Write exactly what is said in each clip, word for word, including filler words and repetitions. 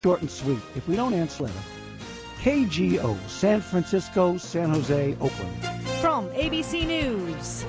Short and sweet. If we don't answer letter, K G O, San Francisco, San Jose, Oakland. From A B C News,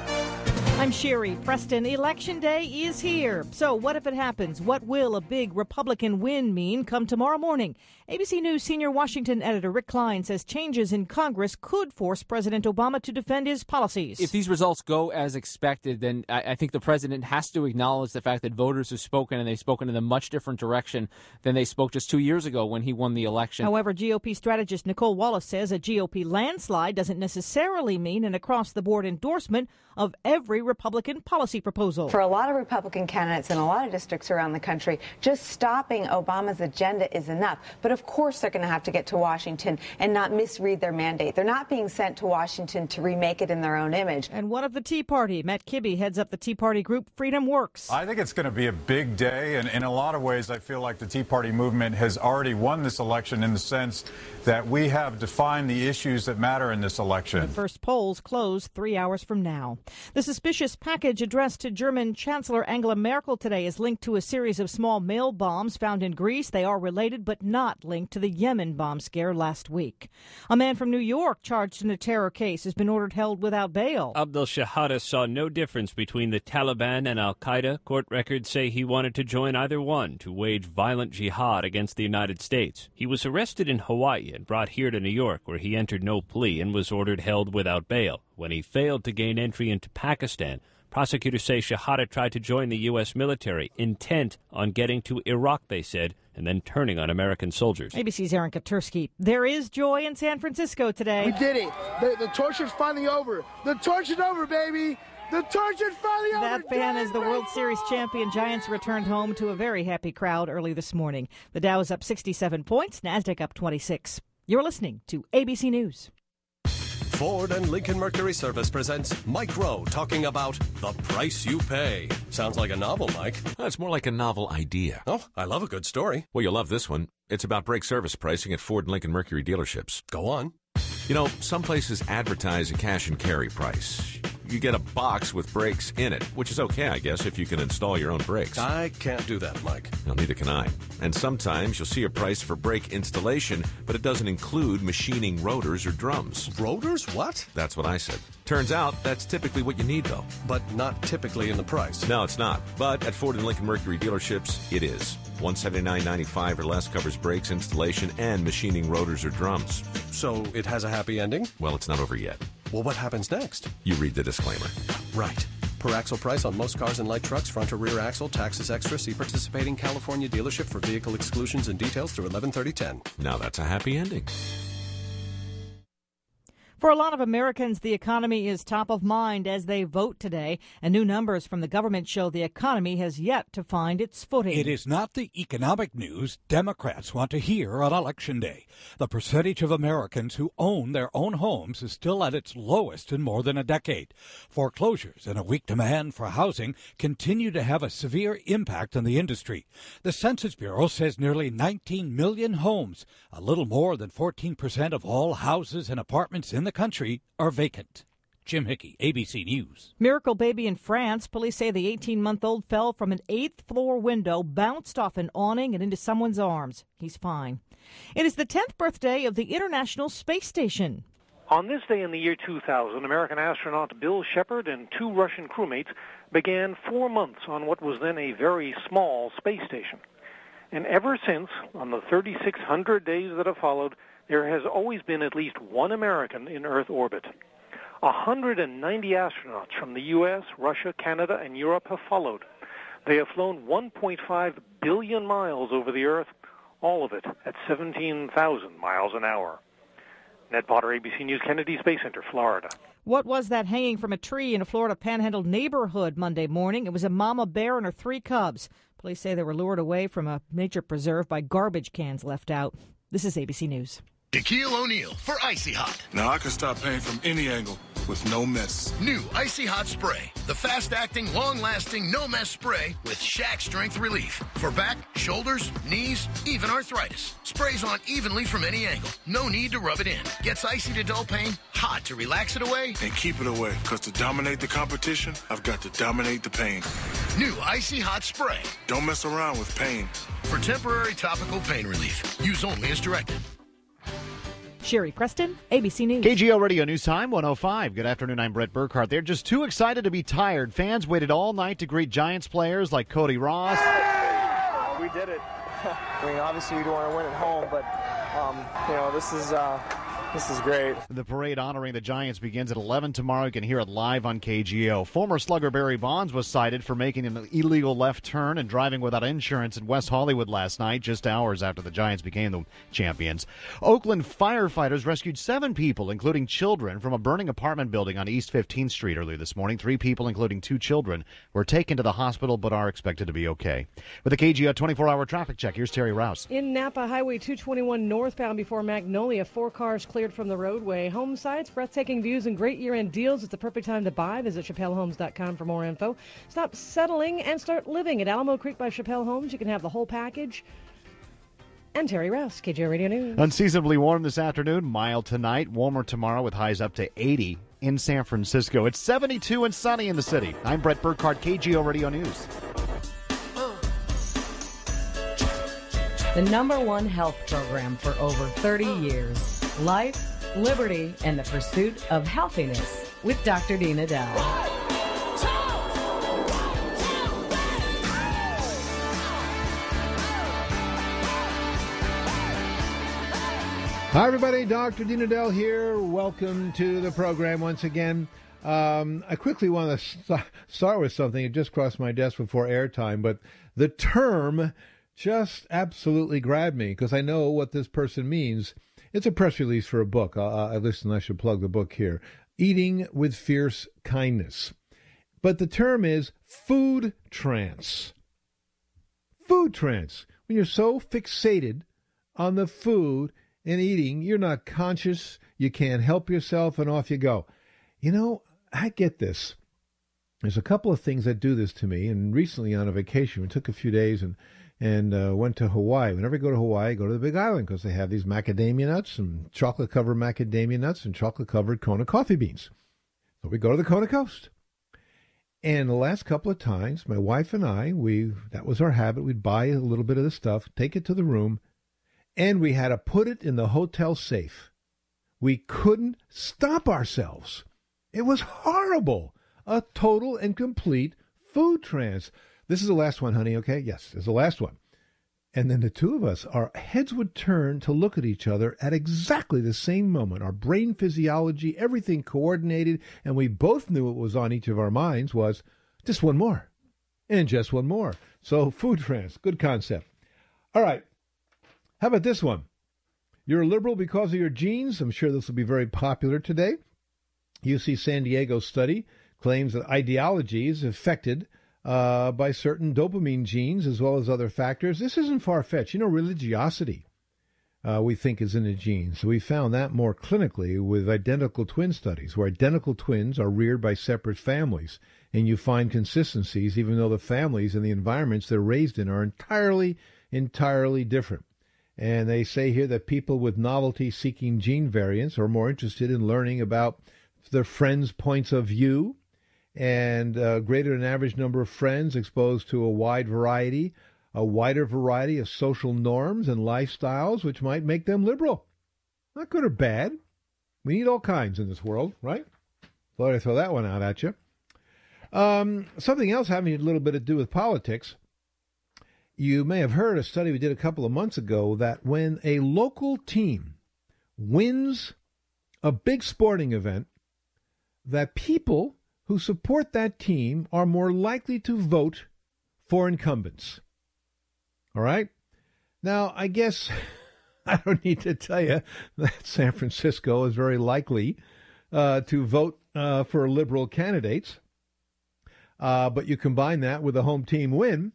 I'm Sherry Preston. Election Day is here. So what if it happens? What will a big Republican win mean come tomorrow morning? A B C News senior Washington editor Rick Klein says changes in Congress could force President Obama to defend his policies. If these results go as expected, then I, I think the president has to acknowledge the fact that voters have spoken, and they've spoken in a much different direction than they spoke just two years ago when he won the election. However, G O P strategist Nicole Wallace says a G O P landslide doesn't necessarily mean an across-the-board endorsement of every Republican policy proposal. For a lot of Republican candidates in a lot of districts around the country, just stopping Obama's agenda is enough. But of course they're going to have to get to Washington and not misread their mandate. They're not being sent to Washington to remake it in their own image. And one of the Tea Party, Matt Kibbe, heads up the Tea Party group Freedom Works. I think it's going to be a big day, and in a lot of ways I feel like the Tea Party movement has already won this election in the sense that we have defined the issues that matter in this election. The first polls close three hours from now. The suspicious package addressed to German Chancellor Angela Merkel today is linked to a series of small mail bombs found in Greece. They are related but not linked to the Yemen bomb scare last week. A man from New York charged in a terror case has been ordered held without bail. Abdel Shahada saw no difference between the Taliban and al-Qaeda. Court records say he wanted to join either one to wage violent jihad against the United States. He was arrested in Hawaii and brought here to New York, where he entered no plea and was ordered held without bail. When he failed to gain entry into Pakistan, prosecutors say Shahada tried to join the U S military, intent on getting to Iraq, they said, and then turning on American soldiers. A B C's Aaron Katursky. There is joy in San Francisco today. We did it. The, the torture's finally over. The torture's over, baby. The torture's finally over. That fan is the World Series champion Giants returned home to a very happy crowd early this morning. The Dow is up sixty-seven points, NASDAQ up twenty-six. You're listening to A B C News. Ford and Lincoln Mercury Service presents Mike Rowe talking about the price you pay. Sounds like a novel, Mike. That's more like a novel idea. Oh, I love a good story. Well, you'll love this one. It's about brake service pricing at Ford and Lincoln Mercury dealerships. Go on. You know, some places advertise a cash and carry price. You get a box with brakes in it, which is okay, I guess, if you can install your own brakes. I can't do that, Mike. Well, neither can I. And sometimes you'll see a price for brake installation, but it doesn't include machining rotors or drums. Rotors? What? That's what I said. Turns out that's typically what you need, though. But not typically in the price. No, it's not. But at Ford and Lincoln Mercury dealerships, it is. one hundred seventy-nine dollars and ninety-five cents or less covers brakes, installation, and machining rotors or drums. So it has a happy ending? Well, it's not over yet. Well, what happens next? You read the disclaimer. Right. Per axle price on most cars and light trucks, front or rear axle, taxes extra. See participating California dealership for vehicle exclusions and details through eleven thirty ten. Now that's a happy ending. For a lot of Americans, the economy is top of mind as they vote today, and new numbers from the government show the economy has yet to find its footing. It is not the economic news Democrats want to hear on Election Day. The percentage of Americans who own their own homes is still at its lowest in more than a decade. Foreclosures and a weak demand for housing continue to have a severe impact on the industry. The Census Bureau says nearly nineteen million homes, a little more than fourteen percent of all houses and apartments in the country, are vacant. Jim Hickey, A B C News. Miracle baby in France. Police say the eighteen-month-old fell from an eighth-floor window, bounced off an awning and into someone's arms. He's fine. It is the tenth birthday of the International Space Station. On this day in the year two thousand, American astronaut Bill Shepard and two Russian crewmates began four months on what was then a very small space station. And ever since, on the thirty-six hundred days that have followed, there has always been at least one American in Earth orbit. one hundred ninety astronauts from the U S, Russia, Canada, and Europe have followed. They have flown one point five billion miles over the Earth, all of it at seventeen thousand miles an hour. Ned Potter, A B C News, Kennedy Space Center, Florida. What was that hanging from a tree in a Florida Panhandle neighborhood Monday morning? It was a mama bear and her three cubs. Police say they were lured away from a nature preserve by garbage cans left out. This is A B C News. Shaquille O'Neal for Icy Hot. Now I can stop pain from any angle with no mess. New Icy Hot Spray. The fast-acting, long-lasting, no-mess spray with Shaq Strength Relief. For back, shoulders, knees, even arthritis. Sprays on evenly from any angle. No need to rub it in. Gets icy to dull pain, hot to relax it away. And keep it away, because to dominate the competition, I've got to dominate the pain. New Icy Hot Spray. Don't mess around with pain. For temporary topical pain relief. Use only as directed. Sherry Preston, A B C News. K G O Radio News Time, one oh five. Good afternoon, I'm Brett Burkhart. They're just too excited to be tired. Fans waited all night to greet Giants players like Cody Ross. We did it. I mean, obviously you don't want to win at home, but, um, you know, this is... Uh, This is great. The parade honoring the Giants begins at eleven tomorrow. You can hear it live on K G O. Former slugger Barry Bonds was cited for making an illegal left turn and driving without insurance in West Hollywood last night, just hours after the Giants became the champions. Oakland firefighters rescued seven people, including children, from a burning apartment building on East fifteenth Street earlier this morning. Three people, including two children, were taken to the hospital but are expected to be okay. With a K G O twenty-four hour traffic check, here's Terry Rouse. In Napa, Highway two twenty-one northbound before Magnolia, four cars cleared from the roadway. Home sites, breathtaking views, and great year-end deals. It's the perfect time to buy. Visit Chappelle Homes dot com for more info. Stop settling and start living at Alamo Creek by Chappelle Homes. You can have the whole package. And Terry Rouse, K G O Radio News. Unseasonably warm this afternoon, mild tonight, warmer tomorrow with highs up to eighty in San Francisco. It's seventy-two and sunny in the city. I'm Brett Burkhart, K G O Radio News. The number one health program for over thirty years. Life, liberty, and the pursuit of healthiness with Doctor Dina Dow. Hi, everybody. Doctor Dina Dell here. Welcome to the program once again. Um, I quickly want to st- start with something. It just crossed my desk before airtime, but the term just absolutely grabbed me because I know what this person means. It's a press release for a book. Uh, I listen, I should plug the book here. Eating with Fierce Kindness. But the term is food trance. Food trance. When you're so fixated on the food and eating, you're not conscious, you can't help yourself, and off you go. You know, I get this. There's a couple of things that do this to me, and recently on a vacation, we took a few days and and uh, went to Hawaii. Whenever I go to Hawaii, I go to the Big Island because they have these macadamia nuts and chocolate-covered macadamia nuts and chocolate-covered Kona coffee beans. So we go to the Kona Coast. And the last couple of times, my wife and I, we that was our habit. We'd buy a little bit of the stuff, take it to the room, and we had to put it in the hotel safe. We couldn't stop ourselves. It was horrible. A total and complete food trance. This is the last one, honey, okay? Yes, this is the last one. And then the two of us, our heads would turn to look at each other at exactly the same moment. Our brain physiology, everything coordinated, and we both knew what was on each of our minds was just one more, and just one more. So food trance, good concept. All right, how about this one? You're a liberal because of your genes. I'm sure this will be very popular today. U C San Diego study claims that ideology is affected Uh, by certain dopamine genes as well as other factors. This isn't far-fetched. You know, religiosity, uh, we think, is in the genes. So we found that more clinically with identical twin studies, where identical twins are reared by separate families, and you find consistencies even though the families and the environments they're raised in are entirely, entirely different. And they say here that people with novelty-seeking gene variants are more interested in learning about their friends' points of view, and a greater than average number of friends exposed to a wide variety, a wider variety of social norms and lifestyles, which might make them liberal. Not good or bad. We need all kinds in this world, right? Thought I'd throw that one out at you. Um, something else having a little bit to do with politics. You may have heard a study we did a couple of months ago that when a local team wins a big sporting event, that people who support that team are more likely to vote for incumbents. All right? Now, I guess I don't need to tell you that San Francisco is very likely uh, to vote uh, for liberal candidates. Uh, but you combine that with a home team win,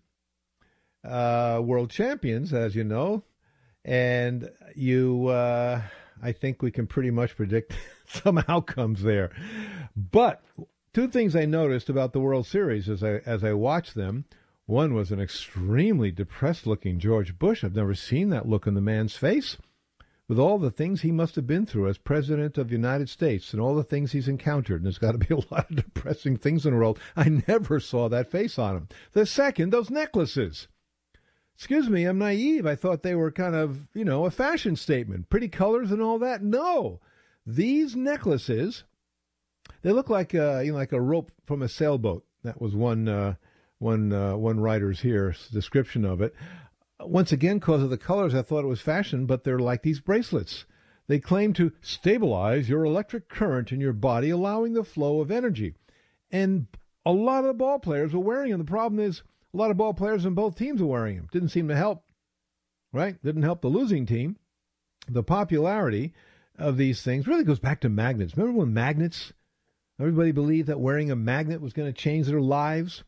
uh, world champions, as you know, and you, uh, I think we can pretty much predict some outcomes there. But two things I noticed about the World Series as I as I watched them. One was an extremely depressed-looking George Bush. I've never seen that look in the man's face. with all the things he must have been through as president of the United States and all the things he's encountered, and there's got to be a lot of depressing things in the world, I never saw that face on him. The second, those necklaces. Excuse me, I'm naive. I thought they were kind of, you know, a fashion statement, pretty colors and all that. No, these necklaces, they look like a, you know, like a rope from a sailboat. That was one uh, one uh, one writer's here description of it. Once again, because of the colors, I thought it was fashion, but they're like these bracelets. They claim to stabilize your electric current in your body, allowing the flow of energy. And a lot of the ball players were wearing them. The problem is, a lot of ball players on both teams were wearing them. Didn't seem to help, right? Didn't help the losing team. The popularity of these things really goes back to magnets. Remember when magnets, everybody believed that wearing a magnet was going to change their lives?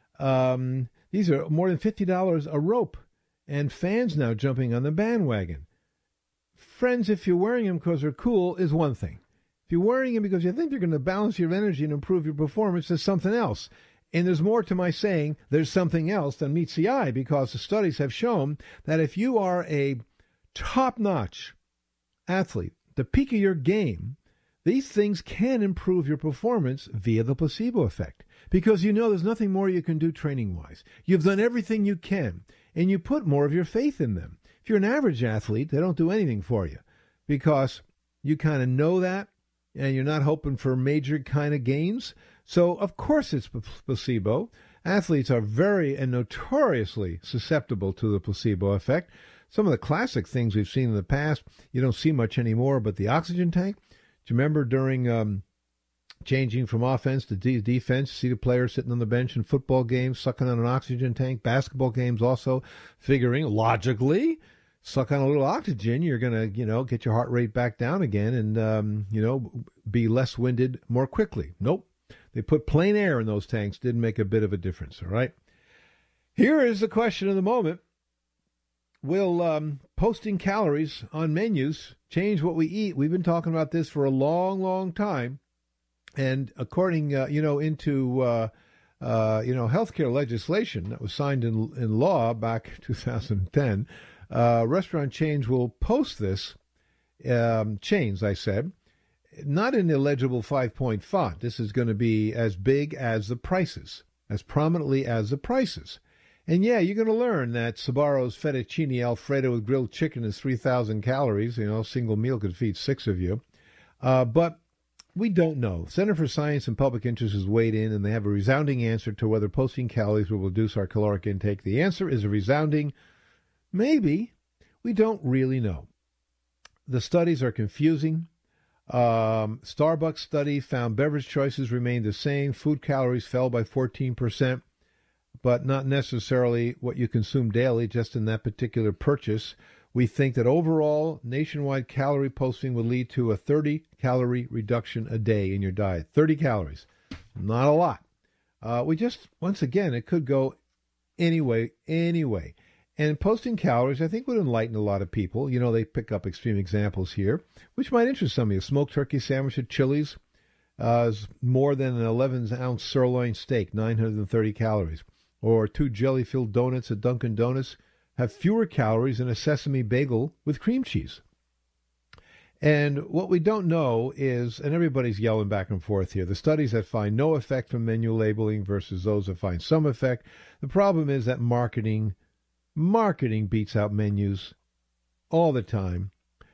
Um, these are more than fifty dollars a rope, and fans now jumping on the bandwagon. Friends, if you're wearing them because they're cool, is one thing. If you're wearing them because you think they're going to balance your energy and improve your performance, is something else. And there's more to my saying there's something else than meets the eye, because the studies have shown that if you are a top-notch athlete, the peak of your game, these things can improve your performance via the placebo effect, because you know there's nothing more you can do training-wise. You've done everything you can, and you put more of your faith in them. If you're an average athlete, they don't do anything for you, because you kind of know that, and you're not hoping for major kind of gains. So, of course, it's placebo. Athletes are very and notoriously susceptible to the placebo effect. Some of the classic things we've seen in the past, you don't see much anymore, but the oxygen tank. Do you remember during um, changing from offense to de- defense, see the players sitting on the bench in football games, sucking on an oxygen tank? Basketball games also, figuring, logically, suck on a little oxygen, you're going to, you know, get your heart rate back down again and, um, you know, be less winded more quickly. Nope. They put plain air in those tanks. Didn't make a bit of a difference, all right? Here is the question of the moment. Will um, posting calories on menus change what we eat? We've been talking about this for a long, long time. And according, uh, you know, into, uh, uh, you know, healthcare legislation that was signed in, in law back two thousand ten, uh, restaurant chains will post this, um, chains, I said, not in illegible five-point font. This is going to be as big as the prices, as prominently as the prices. And yeah, you're going to learn that Sbarro's fettuccine Alfredo with grilled chicken is three thousand calories. You know, a single meal could feed six of you. Uh, but we don't know. Center for Science and Public Interest has weighed in, and they have a resounding answer to whether posting calories will reduce our caloric intake. The answer is a resounding maybe. We don't really know. The studies are confusing. Um, Starbucks study found beverage choices remained the same. Food calories fell by fourteen percent, but not necessarily what you consume daily, just in that particular purchase. We think that overall, nationwide calorie posting would lead to a thirty calorie reduction a day in your diet. thirty calories. Not a lot. Uh, we just, once again, it could go anyway, anyway. And posting calories, I think, would enlighten a lot of people. You know, they pick up extreme examples here, which might interest some of you. A smoked turkey sandwich at Chili's uh, is more than an eleven-ounce sirloin steak, nine hundred thirty calories. Or two jelly-filled donuts at Dunkin' Donuts have fewer calories than a sesame bagel with cream cheese. And what we don't know is, and everybody's yelling back and forth here, the studies that find no effect from menu labeling versus those that find some effect. The problem is that marketing Marketing beats out menus all the time.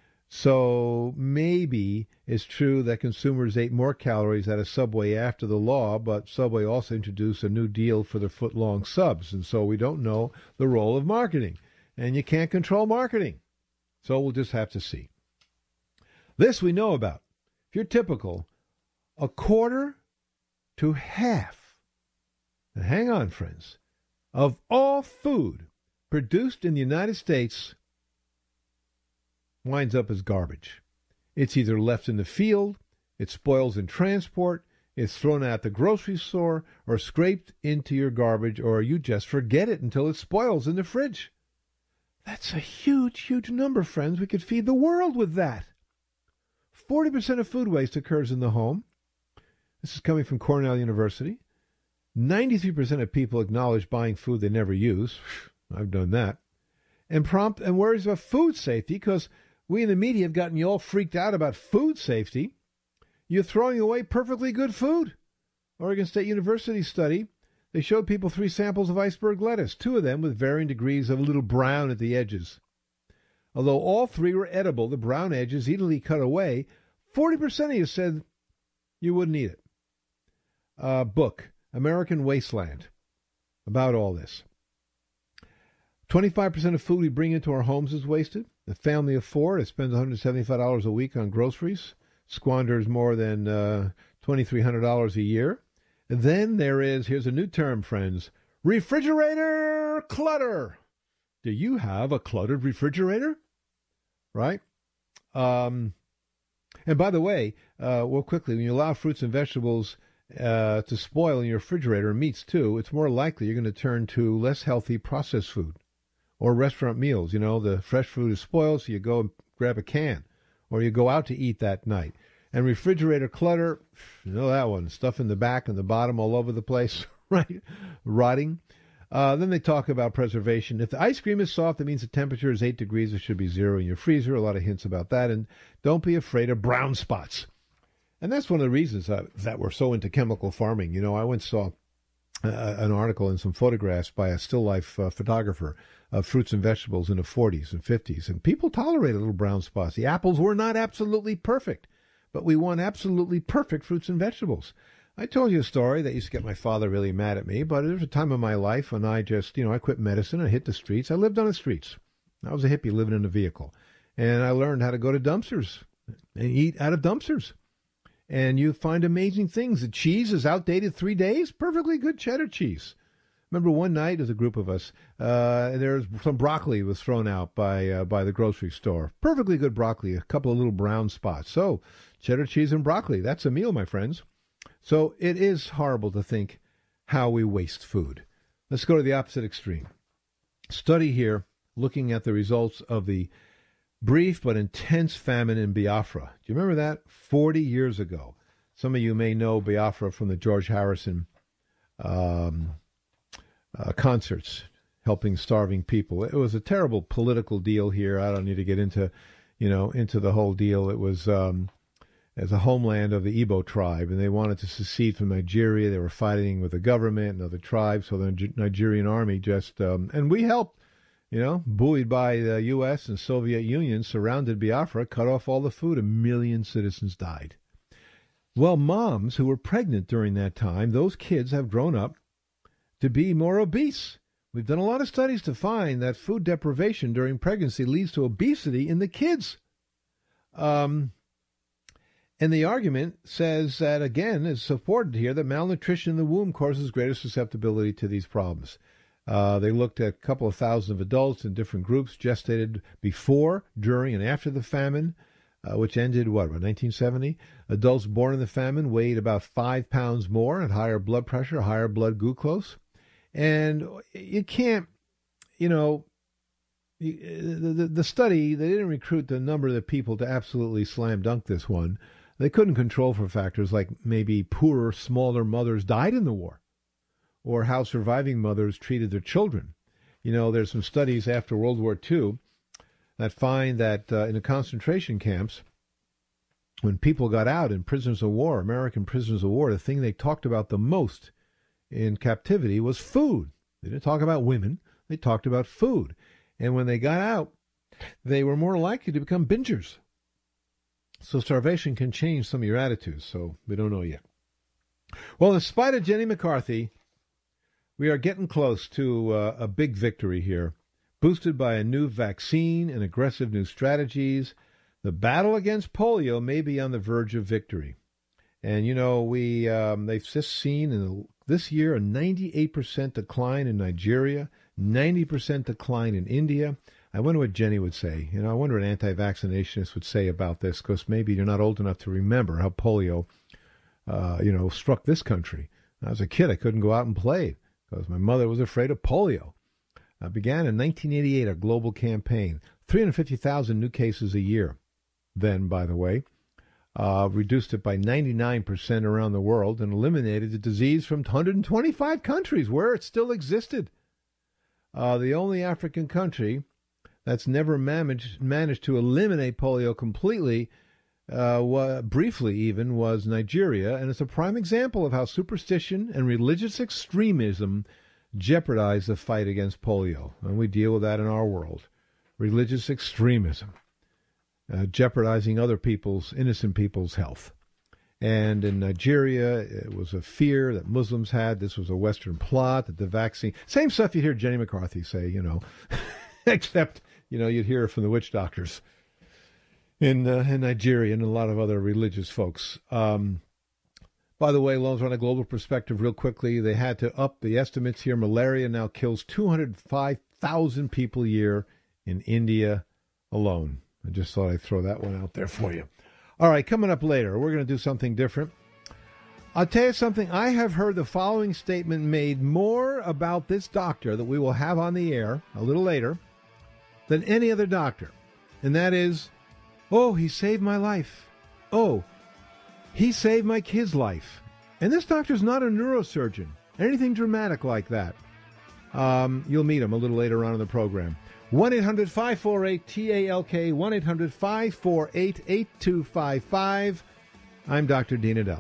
So maybe it's true that consumers ate more calories at a Subway after the law, but Subway also introduced a new deal for their foot-long subs, and so we don't know the role of marketing. And you can't control marketing. So we'll just have to see. This we know about. If you're typical, a quarter to half, now hang on, friends, of all food produced in the United States winds up as garbage. It's either left in the field, it spoils in transport, it's thrown at the grocery store, or scraped into your garbage, or you just forget it until it spoils in the fridge. That's a huge, huge number, friends. We could feed the world with that. forty percent of food waste occurs in the home. This is coming from Cornell University. ninety-three percent of people acknowledge buying food they never use. I've done that. And prompt and worries about food safety, because we in the media have gotten you all freaked out about food safety. You're throwing away perfectly good food. Oregon State University study, they showed people three samples of iceberg lettuce, two of them with varying degrees of a little brown at the edges. Although all three were edible, the brown edges easily cut away, forty percent of you said you wouldn't eat it. Uh, book, American Wasteland, about all this. twenty-five percent of food we bring into our homes is wasted. A family of four that spends one hundred seventy-five dollars a week on groceries squanders more than uh, two thousand three hundred dollars a year. And then there is, here's a new term, friends, refrigerator clutter. Do you have a cluttered refrigerator? Right? Um, and by the way, uh, well, quickly, when you allow fruits and vegetables uh, to spoil in your refrigerator, and meats too, it's more likely you're going to turn to less healthy processed food or restaurant meals. You know, the fresh food is spoiled, so you go and grab a can, or you go out to eat that night. And refrigerator clutter, you know that one, stuff in the back and the bottom all over the place, right? Rotting. Uh, then they talk about preservation. If the ice cream is soft, it means the temperature is eight degrees. It should be zero in your freezer. A lot of hints about that. And don't be afraid of brown spots. And that's one of the reasons uh, that we're so into chemical farming. You know, I once saw uh, an article and some photographs by a still life uh, photographer of fruits and vegetables in the forties and fifties. And people tolerated little brown spots. The apples were not absolutely perfect, but we want absolutely perfect fruits and vegetables. I told you a story that used to get my father really mad at me, but there was a time in my life when I just, you know, I quit medicine and hit the streets. I lived on the streets. I was a hippie living in a vehicle. And I learned how to go to dumpsters and eat out of dumpsters. And you find amazing things. The cheese is outdated three days. Perfectly good cheddar cheese. Remember one night, as a group of us, uh, there was some broccoli was thrown out by uh, by the grocery store. Perfectly good broccoli, a couple of little brown spots. So, cheddar cheese and broccoli, that's a meal, my friends. So it is horrible to think how we waste food. Let's go to the opposite extreme. Study here looking at the results of the brief but intense famine in Biafra. Do you remember that? forty years ago. Some of you may know Biafra from the George Harrison um, uh, concerts, helping starving people. It was a terrible political deal here. I don't need to get into, you know, into the whole deal. It was um, as a homeland of the Igbo tribe, and they wanted to secede from Nigeria. They were fighting with the government and other tribes, so the Nigerian army just, um, and we helped, you know, buoyed by the U S and Soviet Union, surrounded Biafra, cut off all the food. A million citizens died. Well, moms who were pregnant during that time, those kids have grown up to be more obese. We've done a lot of studies to find that food deprivation during pregnancy leads to obesity in the kids. Um, and the argument says that, again, is supported here, that malnutrition in the womb causes greater susceptibility to these problems. Uh, they looked at a couple of thousand of adults in different groups, gestated before, during, and after the famine, uh, which ended, what, about nineteen seventy? Adults born in the famine weighed about five pounds more, had higher blood pressure, higher blood glucose. And you can't, you know, the, the, the study, they didn't recruit the number of the people to absolutely slam dunk this one. They couldn't control for factors like maybe poorer, smaller mothers died in the war, or how surviving mothers treated their children. You know, there's some studies after World War Two that find that uh, in the concentration camps, when people got out in prisoners of war, American prisoners of war, the thing they talked about the most in captivity was food. They didn't talk about women. They talked about food. And when they got out, they were more likely to become bingers. So starvation can change some of your attitudes, so we don't know yet. Well, in spite of Jenny McCarthy, we are getting close to uh, a big victory here, boosted by a new vaccine and aggressive new strategies. The battle against polio may be on the verge of victory. And, you know, we um, they've just seen in the, this year a ninety-eight percent decline in Nigeria, ninety percent decline in India. I wonder what Jenny would say. You know, I wonder what anti-vaccinationists would say about this, because maybe you're not old enough to remember how polio, uh, you know, struck this country. When I was a kid, I couldn't go out and play because my mother was afraid of polio. It began in nineteen eighty-eight, a global campaign. three hundred fifty thousand new cases a year then, by the way. Uh, reduced it by ninety-nine percent around the world and eliminated the disease from one hundred twenty-five countries where it still existed. Uh, the only African country that's never managed managed to eliminate polio completely, uh, wa- briefly even, was Nigeria, and it's a prime example of how superstition and religious extremism jeopardize the fight against polio. And we deal with that in our world. Religious extremism, uh, jeopardizing other people's, innocent people's health. And in Nigeria, it was a fear that Muslims had. This was a Western plot, that the vaccine... Same stuff you hear Jenny McCarthy say, you know, except, you know, you'd hear it from the witch doctors in, uh, in Nigeria and a lot of other religious folks. Um, by the way, loans on a global perspective real quickly. They had to up the estimates here. Malaria now kills two hundred five thousand people a year in India alone. I just thought I'd throw that one out there for you. All right, coming up later, we're going to do something different. I'll tell you something. I have heard the following statement made more about this doctor that we will have on the air a little later than any other doctor. And that is, oh, he saved my life. Oh, he saved my kid's life. And this doctor's not a neurosurgeon, anything dramatic like that. Um, you'll meet him a little later on in the program. one eight hundred five four eight T A L K, one eight hundred five four eight eight two five five. I'm Doctor Dean Edell.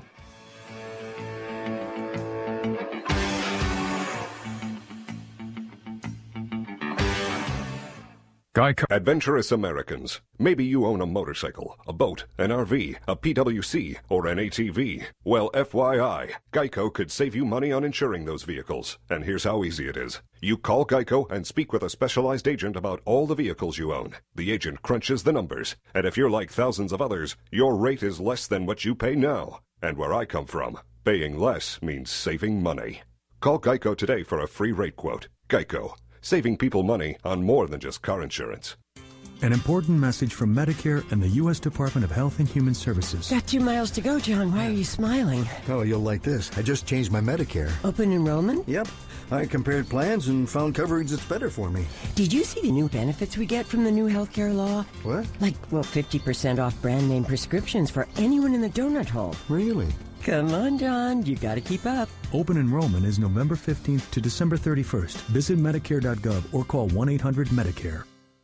Geico. Adventurous Americans. Maybe you own a motorcycle, a boat, an R V, a P W C, or an A T V. Well, F Y I, Geico could save you money on insuring those vehicles. And here's how easy it is. You call Geico and speak with a specialized agent about all the vehicles you own. The agent crunches the numbers. And if you're like thousands of others, your rate is less than what you pay now. And where I come from, paying less means saving money. Call Geico today for a free rate quote. Geico. Saving people money on more than just car insurance. An important message from Medicare and the U S Department of Health and Human Services. Got two miles to go, John. Why are you smiling? Oh, you'll like this. I just changed my Medicare. Open enrollment? Yep. I compared plans and found coverage that's better for me. Did you see the new benefits we get from the new healthcare law? What? Like, well, fifty percent off brand name prescriptions for anyone in the donut hole. Really? Come on, John. You got to keep up. Open enrollment is November fifteenth to December thirty-first. Visit Medicare dot gov or call one eight hundred Medicare.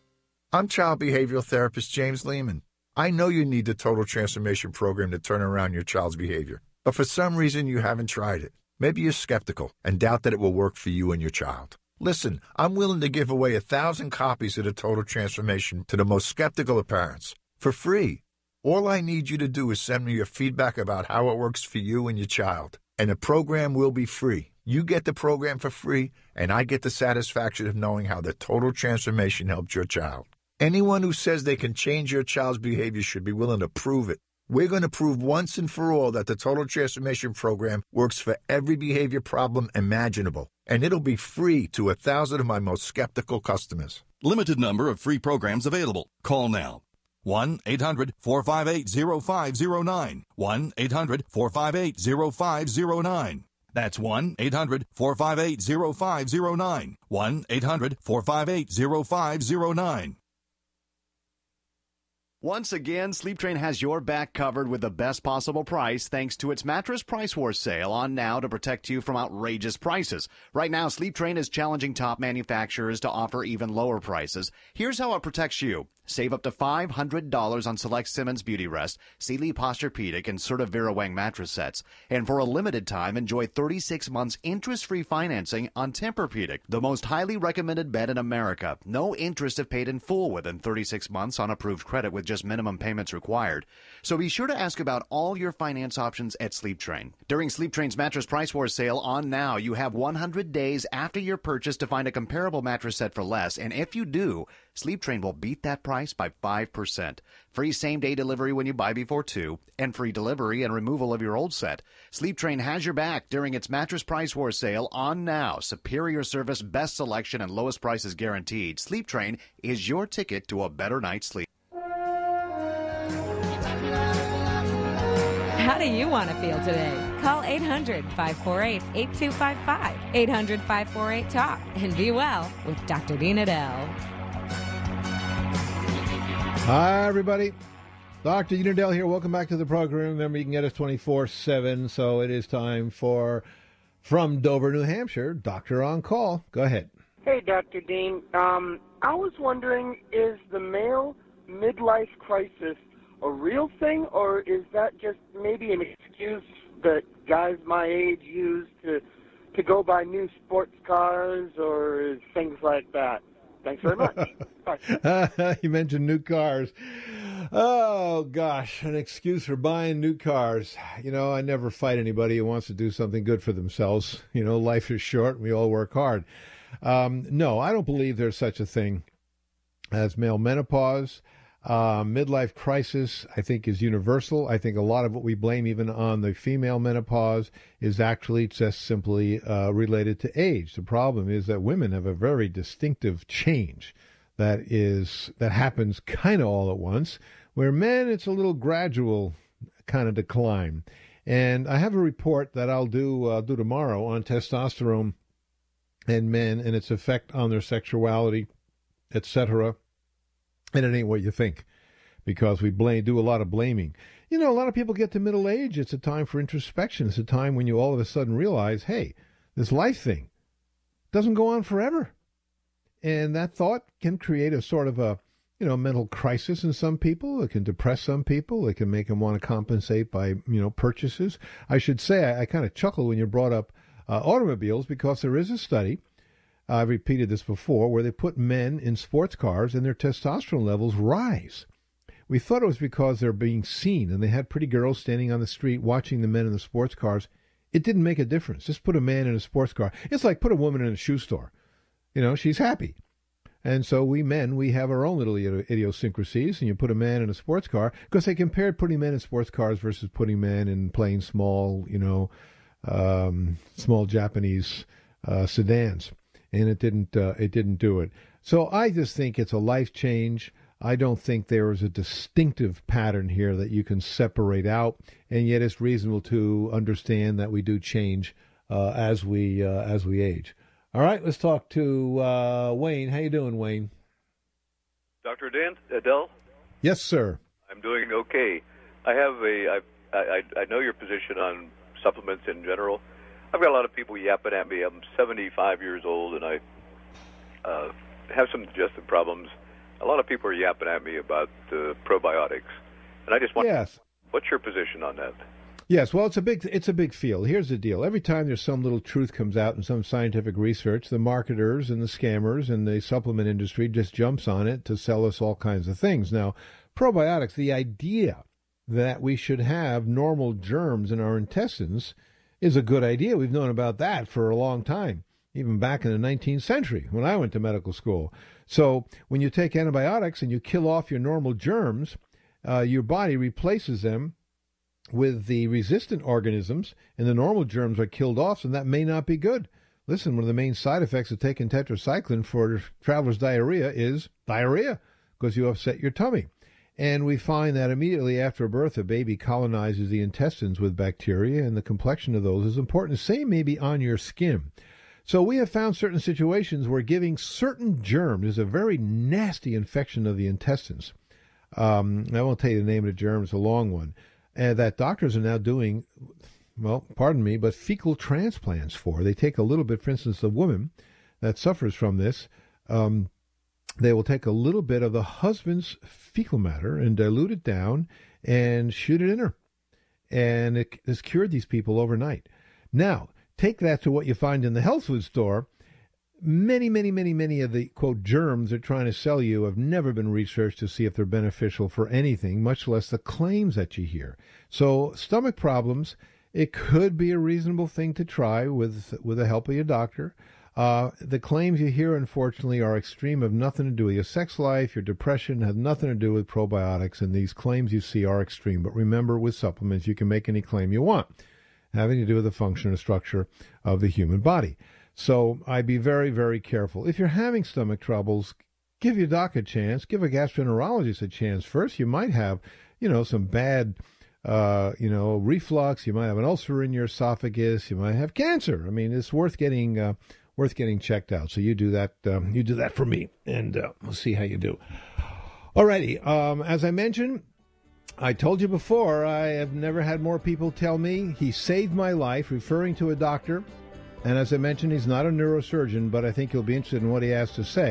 I'm child behavioral therapist James Lehman. I know you need the Total Transformation Program to turn around your child's behavior, but for some reason you haven't tried it. Maybe you're skeptical and doubt that it will work for you and your child. Listen, I'm willing to give away a thousand copies of the Total Transformation to the most skeptical of parents for free. All I need you to do is send me your feedback about how it works for you and your child, and the program will be free. You get the program for free, and I get the satisfaction of knowing how the Total Transformation helped your child. Anyone who says they can change your child's behavior should be willing to prove it. We're going to prove once and for all that the Total Transformation Program works for every behavior problem imaginable, and it'll be free to a thousand of my most skeptical customers. Limited number of free programs available. Call now. one eight hundred four five eight zero five zero nine. one eight hundred four five eight zero five zero nine. That's one eight hundred four five eight zero five zero nine. one eight hundred four five eight zero five zero nine. Once again, Sleep Train has your back covered with the best possible price thanks to its Mattress Price War sale on now to protect you from outrageous prices. Right now, Sleep Train is challenging top manufacturers to offer even lower prices. Here's how it protects you. Save up to five hundred dollars on select Simmons Beauty Rest, Sealy Posturepedic, and Serta Vera-Wang mattress sets. And for a limited time, enjoy thirty-six months interest-free financing on Tempur-Pedic, the most highly recommended bed in America. No interest if paid in full within thirty-six months on approved credit with just minimum payments required. So be sure to ask about all your finance options at Sleep Train. During Sleep Train's Mattress Price War sale on now, you have one hundred days after your purchase to find a comparable mattress set for less. And if you do, Sleep Train will beat that price by five percent. Free same-day delivery when you buy before two, and free delivery and removal of your old set. Sleep Train has your back during its Mattress Price War sale on now. Superior service, best selection, and lowest prices guaranteed. Sleep Train is your ticket to a better night's sleep. How do you want to feel today? Call eight hundred five four eight eight two five five, eight hundred five four eight talk, and be well with Doctor Dean Edell. Hi, everybody. Doctor Dean Edell here. Welcome back to the program. Remember, you can get us twenty-four seven, so it is time for, from Dover, New Hampshire, Doctor on Call. Go ahead. Hey, Doctor Dean. Um, I was wondering, is the male midlife crisis a real thing, or is that just maybe an excuse that guys my age use to to go buy new sports cars or things like that? Thanks very much. Bye. You mentioned new cars. Oh, gosh, an excuse for buying new cars. You know, I never fight anybody who wants to do something good for themselves. You know, life is short and we all work hard. Um, no, I don't believe there's such a thing as male menopause. Uh, midlife crisis, I think, is universal. I think a lot of what we blame even on the female menopause is actually just simply uh, related to age. The problem is that women have a very distinctive change that is that happens kind of all at once, where men, it's a little gradual kind of decline. And I have a report that I'll do uh, do tomorrow on testosterone and men and its effect on their sexuality, et cetera. And it ain't what you think, because we blame, do a lot of blaming. You know, a lot of people get to middle age. It's a time for introspection. It's a time when you all of a sudden realize, hey, this life thing doesn't go on forever. And that thought can create a sort of a, you know, mental crisis in some people. It can depress some people. It can make them want to compensate by, you know, purchases. I should say, I, I kind of chuckle when you brought up uh, automobiles, because there is a study, I've repeated this before, where they put men in sports cars and their testosterone levels rise. We thought it was because they're being seen, and they had pretty girls standing on the street watching the men in the sports cars. It didn't make a difference. Just put a man in a sports car. It's like put a woman in a shoe store. You know, she's happy. And so we men, we have our own little idiosyncrasies, and you put a man in a sports car, because they compared putting men in sports cars versus putting men in plain small, you know, um, small Japanese uh, sedans. And it didn't uh, it didn't do it. So I just think it's a life change. I don't think there is a distinctive pattern here that you can separate out, and yet it's reasonable to understand that we do change uh, as we uh, as we age. All right, let's talk to uh, Wayne. How you doing, Wayne? Doctor Dan Adele? Yes, sir. I'm doing okay. I have a I I, I know your position on supplements in general. I've got a lot of people yapping at me. I'm seventy-five years old, and I uh, have some digestive problems. A lot of people are yapping at me about uh, probiotics, and I just want. Yes. What's your position on that? Yes, well, it's a big it's a big field. Here's the deal: every time there's some little truth comes out in some scientific research, the marketers and the scammers and the supplement industry just jumps on it to sell us all kinds of things. Now, probiotics, the idea that we should have normal germs in our intestines is a good idea. We've known about that for a long time, even back in the nineteenth century when I went to medical school. So when you take antibiotics and you kill off your normal germs, uh, your body replaces them with the resistant organisms, and the normal germs are killed off, and that may not be good. Listen, one of the main side effects of taking tetracycline for traveler's diarrhea is diarrhea, because you upset your tummy. And we find that immediately after birth, a baby colonizes the intestines with bacteria, and the complexion of those is important. The same may be on your skin. So we have found certain situations where giving certain germs is a very nasty infection of the intestines. Um, I won't tell you the name of the germ, it's a long one. And that doctors are now doing, well, pardon me, but fecal transplants for. They take a little bit, for instance, the woman that suffers from this, um, they will take a little bit of the husband's fecal matter and dilute it down and shoot it in her. And it has cured these people overnight. Now, take that to what you find in the health food store. Many, many, many, many of the, quote, germs they're trying to sell you have never been researched to see if they're beneficial for anything, much less the claims that you hear. So stomach problems, it could be a reasonable thing to try with, with the help of your doctor. Uh, the claims you hear, unfortunately, are extreme, have nothing to do with your sex life, your depression, have nothing to do with probiotics, and these claims you see are extreme. But remember, with supplements, you can make any claim you want, having to do with the function or structure of the human body. So I'd be very, very careful. If you're having stomach troubles, give your doc a chance. Give a gastroenterologist a chance first. You might have, you know, some bad, uh, you know, reflux. You might have an ulcer in your esophagus. You might have cancer. I mean, it's worth getting uh, worth getting checked out. So you do that. Um, you do that for me, and uh, we'll see how you do. Alrighty. Um, as I mentioned, I told you before, I have never had more people tell me he saved my life, referring to a doctor. And as I mentioned, he's not a neurosurgeon, but I think you'll be interested in what he has to say.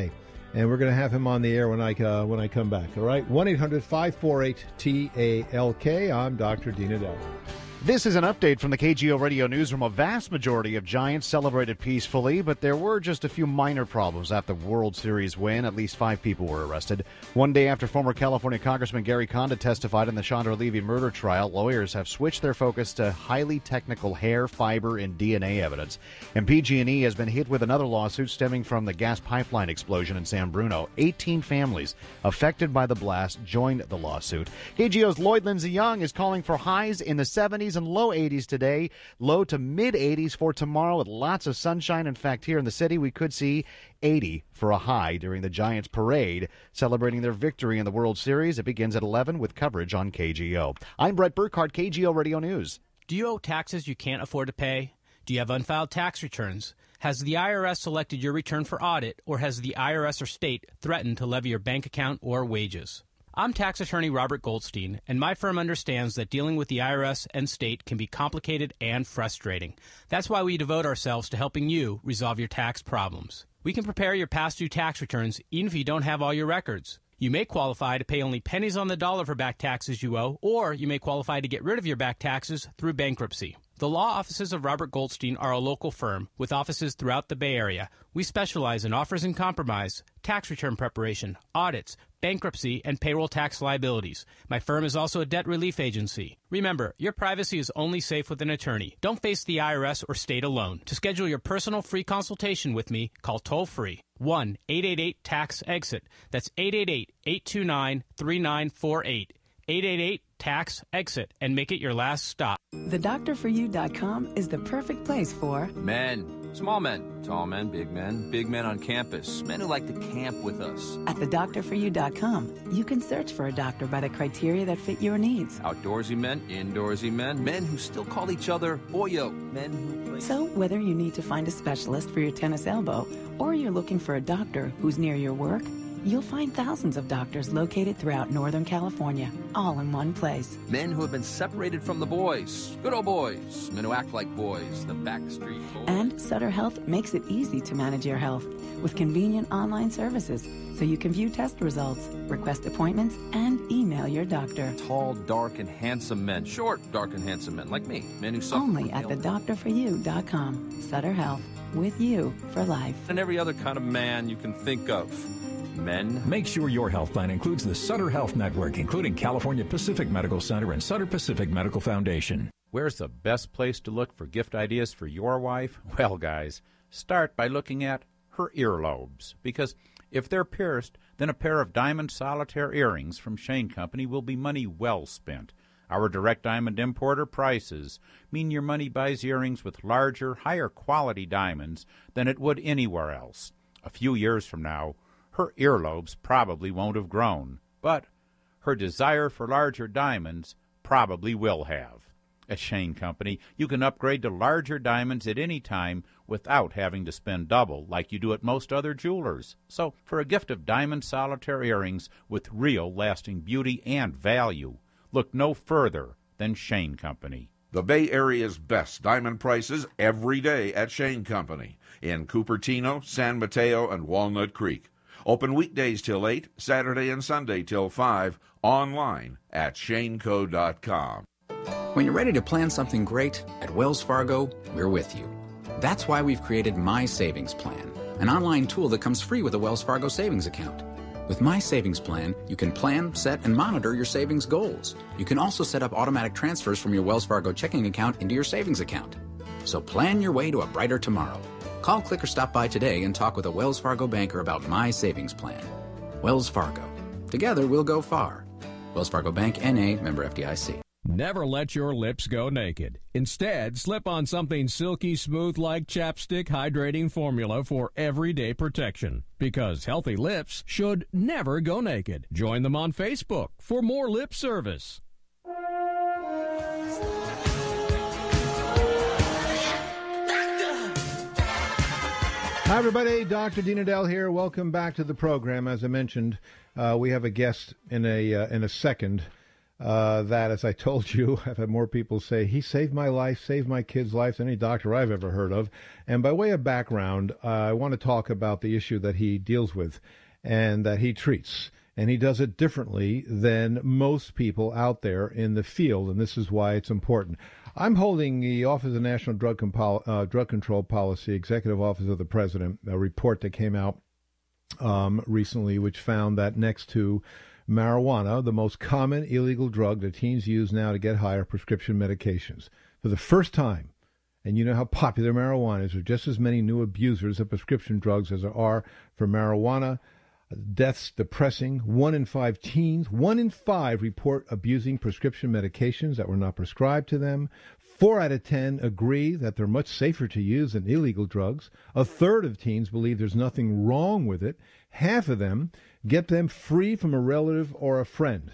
and we're going to have him on the air when I uh, when I come back. All right, one eight hundred five four eight T A L K. I'm Doctor Dean Edell. This is an update from the K G O Radio Newsroom. A vast majority of Giants celebrated peacefully, but there were just a few minor problems after the World Series win. At least five people were arrested. One day after former California Congressman Gary Condit testified in the Chandra Levy murder trial, lawyers have switched their focus to highly technical hair, fiber, and D N A evidence. And P G and E has been hit with another lawsuit stemming from the gas pipeline explosion in San Bruno. eighteen families affected by the blast joined the lawsuit. K G O's Lloyd Lindsay Young is calling for highs in the seventies and low eighties today, low to mid eighties for tomorrow with lots of sunshine. In fact, here in the city, we could see eighty for a high during the Giants parade celebrating their victory in the World Series. It begins at eleven with coverage on K G O. I'm Brett Burkhardt, K G O Radio News. Do you owe taxes you can't afford to pay? Do you have unfiled tax returns? Has the I R S selected your return for audit, or has the I R S or state threatened to levy your bank account or wages? I'm tax attorney Robert Goldstein, and my firm understands that dealing with the I R S and state can be complicated and frustrating. That's why we devote ourselves to helping you resolve your tax problems. We can prepare your past due tax returns even if you don't have all your records. You may qualify to pay only pennies on the dollar for back taxes you owe, or you may qualify to get rid of your back taxes through bankruptcy. The law offices of Robert Goldstein are a local firm with offices throughout the Bay Area. We specialize in offers in compromise, tax return preparation, audits, bankruptcy, and payroll tax liabilities. My firm is also a debt relief agency. Remember, your privacy is only safe with an attorney. Don't face the I R S or state alone. To schedule your personal free consultation with me, call toll-free one eight eight eight tax exit. That's eight eight eight, eight two nine, three nine four eight. eight eight eight tax exit and make it your last stop. the doctor for you dot com is the perfect place for men. Small men, tall men, big men, big men on campus, men who like to camp with us. At the doctor for you dot com, you can search for a doctor by the criteria that fit your needs. Outdoorsy men, indoorsy men, men who still call each other boyo, men who play. So whether you need to find a specialist for your tennis elbow or you're looking for a doctor who's near your work, you'll find thousands of doctors located throughout Northern California, all in one place. Men who have been separated from the boys, good old boys, men who act like boys, the backstreet boys. And Sutter Health makes it easy to manage your health with convenient online services, so you can view test results, request appointments, and email your doctor. Tall, dark, and handsome men. Short, dark, and handsome men like me. Men who suffer Only at the doctor for you dot com. Sutter Health, with you for life. And every other kind of man you can think of. Men. Make sure your health plan includes the Sutter Health Network, including California Pacific Medical Center and Sutter Pacific Medical Foundation. Where's the best place to look for gift ideas for your wife? Well, guys, start by looking at her earlobes, because if they're pierced, then a pair of diamond solitaire earrings from Shane Company will be money well spent. Our direct diamond importer prices mean your money buys earrings with larger, higher quality diamonds than it would anywhere else. A few years from now, her earlobes probably won't have grown, but her desire for larger diamonds probably will have. At Shane Company, you can upgrade to larger diamonds at any time without having to spend double like you do at most other jewelers. So, for a gift of diamond solitaire earrings with real lasting beauty and value, look no further than Shane Company. The Bay Area's best diamond prices every day at Shane Company in Cupertino, San Mateo, and Walnut Creek. Open weekdays till eight, Saturday and Sunday till five, online at shane co dot com. When you're ready to plan something great, at Wells Fargo, we're with you. That's why we've created My Savings Plan, an online tool that comes free with a Wells Fargo savings account. With My Savings Plan, you can plan, set, and monitor your savings goals. You can also set up automatic transfers from your Wells Fargo checking account into your savings account. So plan your way to a brighter tomorrow. Call, click, or stop by today and talk with a Wells Fargo banker about My Savings Plan. Wells Fargo. Together we'll go far. Wells Fargo Bank, N A, member F D I C. Never let your lips go naked. Instead, slip on something silky smooth like Chapstick Hydrating Formula for everyday protection. Because healthy lips should never go naked. Join them on Facebook for more lip service. Hi, everybody. Doctor Dean Edell here. Welcome back to the program. As I mentioned, uh, we have a guest in a uh, in a second uh, that, as I told you, I've had more people say, he saved my life, saved my kid's life than any doctor I've ever heard of. And by way of background, uh, I want to talk about the issue that he deals with. and that he treats. And he does it differently than most people out there in the field, and this is why it's important. I'm holding the Office of National Drug, Compol- uh, Drug Control Policy, Executive Office of the President, a report that came out um, recently, which found that next to marijuana, the most common illegal drug that teens use now to get high are prescription medications. For the first time, and you know how popular marijuana is, there are just as many new abusers of prescription drugs as there are for marijuana. Deaths depressing. One in five teens, one in five report abusing prescription medications that were not prescribed to them. Four out of ten agree that they're much safer to use than illegal drugs. A third of teens believe there's nothing wrong with it. Half of them get them free from a relative or a friend.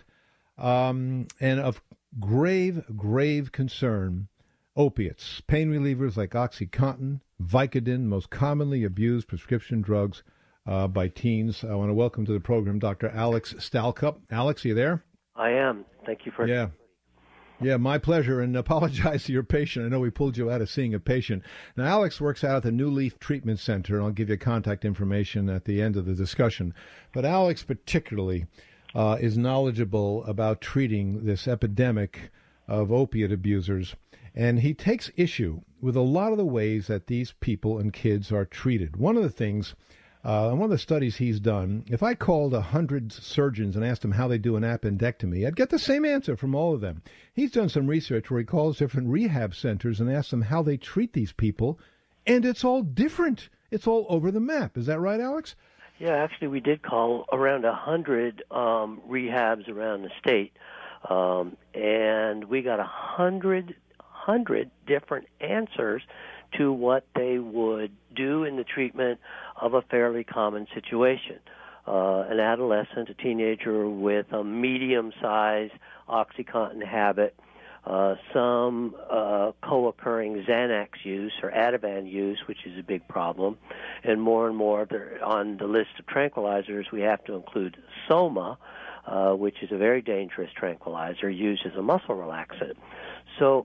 Um, and of grave, grave concern, opiates, pain relievers like OxyContin, Vicodin, most commonly abused prescription drugs Uh, by teens. I want to welcome to the program Doctor Alex Stalcup. Alex, are you there? I am. Thank you for... Yeah. Yeah, my pleasure, and apologize to your patient. I know we pulled you out of seeing a patient. Now, Alex works out at the New Leaf Treatment Center, and I'll give you contact information at the end of the discussion. But Alex particularly uh, is knowledgeable about treating this epidemic of opiate abusers, and he takes issue with a lot of the ways that these people and kids are treated. One of the things... Uh, in one of the studies he's done, if I called a hundred surgeons and asked them how they do an appendectomy, I'd get the same answer from all of them. He's done some research where he calls different rehab centers and asks them how they treat these people, and it's all different. It's all over the map. Is that right, Alex? Yeah, actually, we did call around a hundred um, rehabs around the state, um, and we got a hundred, hundred different answers to what they would do in the treatment of a fairly common situation. Uh, an adolescent, a teenager with a medium-sized OxyContin habit, uh, some uh, co-occurring Xanax use or Ativan use, which is a big problem, and more and more on the list of tranquilizers we have to include Soma, uh, which is a very dangerous tranquilizer used as a muscle relaxant. So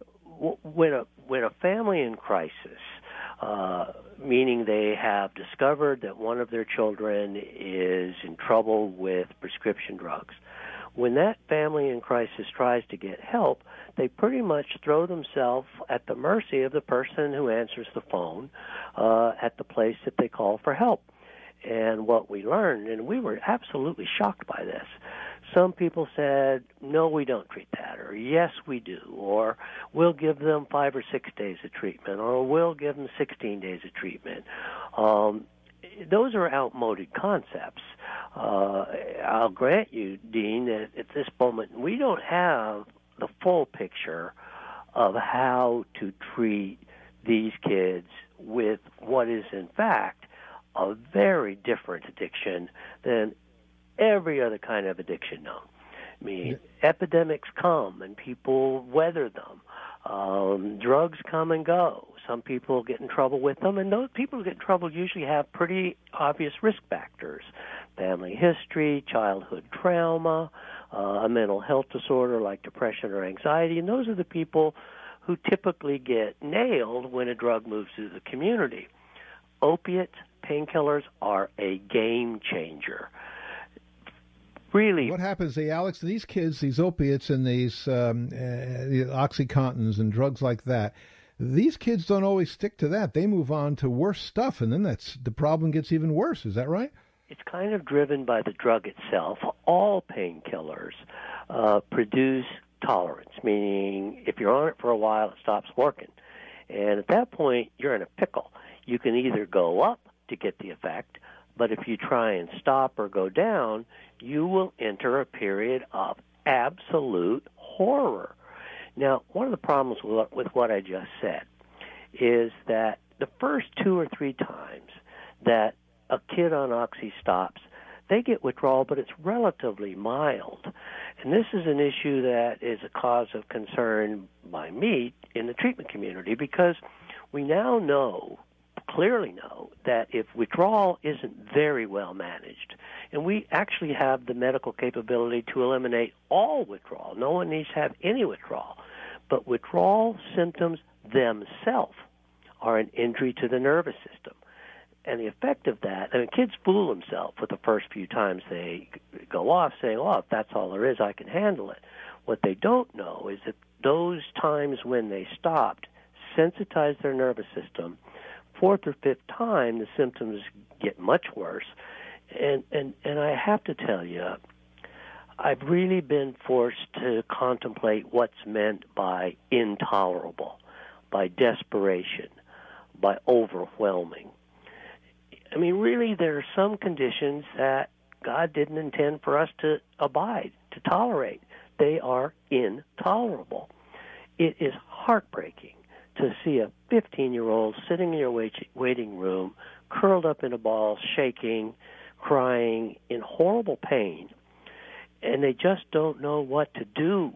w- when a when a family in crisis, uh, meaning they have discovered that one of their children is in trouble with prescription drugs, when that family in crisis tries to get help, they pretty much throw themselves at the mercy of the person who answers the phone uh, at the place that they call for help. And what we learned, and we were absolutely shocked by this, some people said, no, we don't treat that, or yes, we do, or we'll give them five or six days of treatment, or we'll give them sixteen days of treatment. Um, those are outmoded concepts. Uh, I'll grant you, Dean, that at this moment we don't have the full picture of how to treat these kids with what is, in fact, a very different addiction than every other kind of addiction known. I mean, yeah. Epidemics come and people weather them. Um, drugs come and go. Some people get in trouble with them, and those people who get in trouble usually have pretty obvious risk factors: family history, childhood trauma, uh, a mental health disorder like depression or anxiety, and those are the people who typically get nailed when a drug moves through the community. Opiates, painkillers are a game changer. Really. What happens, hey, Alex, to these kids, these opiates and these um, uh, the OxyContins and drugs like that, these kids don't always stick to that. They move on to worse stuff, and then that's the problem gets even worse. Is that right? It's kind of driven by the drug itself. All painkillers uh, produce tolerance, meaning if you're on it for a while, it stops working. And at that point, you're in a pickle. You can either go up to get the effect, but if you try and stop or go down, you will enter a period of absolute horror. Now, one of the problems with what I just said is that the first two or three times that a kid on Oxy stops, they get withdrawal, but it's relatively mild. And this is an issue that is a cause of concern by me in the treatment community, because we now know, clearly know, that if withdrawal isn't very well managed, and we actually have the medical capability to eliminate all withdrawal. No one needs to have any withdrawal. But withdrawal symptoms themselves are an injury to the nervous system. And the effect of that, I mean, kids fool themselves with the first few times they go off saying, oh, if that's all there is, I can handle it. What they don't know is that those times when they stopped sensitized their nervous system. Fourth or fifth time, the symptoms get much worse. And, and, and I have to tell you, I've really been forced to contemplate what's meant by intolerable, by desperation, by overwhelming. I mean, really, there are some conditions that God didn't intend for us to abide, to tolerate. They are intolerable. It is heartbreaking to see a fifteen-year-old sitting in your wait- waiting room, curled up in a ball, shaking, crying, in horrible pain, and they just don't know what to do.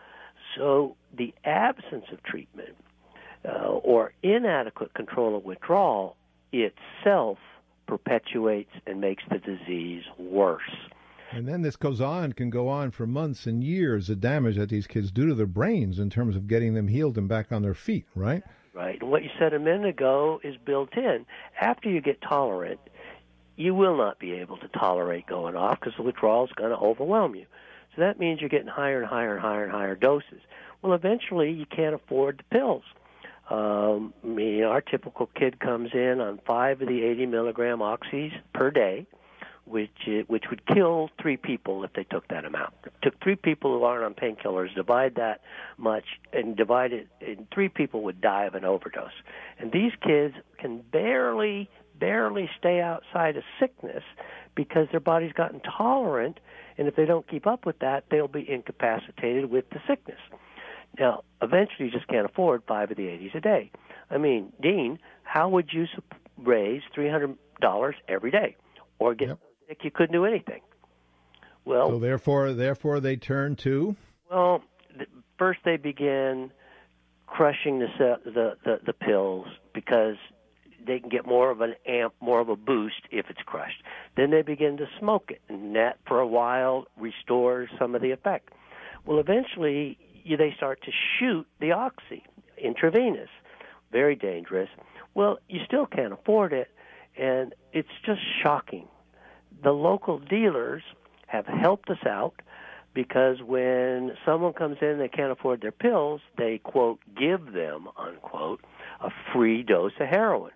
So the absence of treatment uh, or inadequate control of withdrawal itself perpetuates and makes the disease worse. And then this goes on, can go on for months and years, the damage that these kids do to their brains in terms of getting them healed and back on their feet, right? Right. And what you said a minute ago is built in. After you get tolerant, you will not be able to tolerate going off because the withdrawal is going to overwhelm you. So that means you're getting higher and higher and higher and higher doses. Well, eventually you can't afford the pills. Um, I mean, our typical kid comes in on five of the eighty milligram oxys per day, which uh, which would kill three people if they took that amount. It took three people who aren't on painkillers, divide that much, and divide it, and three people would die of an overdose. And these kids can barely, barely stay outside of sickness because their body's gotten tolerant, and if they don't keep up with that, they'll be incapacitated with the sickness. Now, eventually you just can't afford five of the eighties a day. I mean, Dean, how would you raise three hundred dollars every day or get yep. sick you couldn't do anything? Well, so therefore, therefore they turn to? Well, th- first they begin crushing the, the, the, the pills because they can get more of an amp, more of a boost if it's crushed. Then they begin to smoke it, and that for a while restores some of the effect. Well, eventually you, they start to shoot the oxy intravenous. Very dangerous. Well, you still can't afford it, and it's just shocking. The local dealers have helped us out because when someone comes in and they can't afford their pills, they, quote, give them, unquote, a free dose of heroin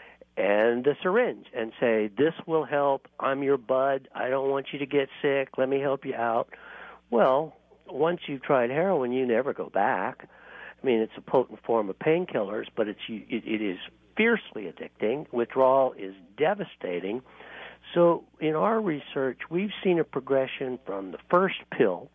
and a syringe and say, this will help, I'm your bud, I don't want you to get sick, let me help you out. Well, once you've tried heroin, you never go back. I mean, it's a potent form of painkillers, but it's it, it is fiercely addicting. Withdrawal is devastating. So in our research, we've seen a progression from the first pill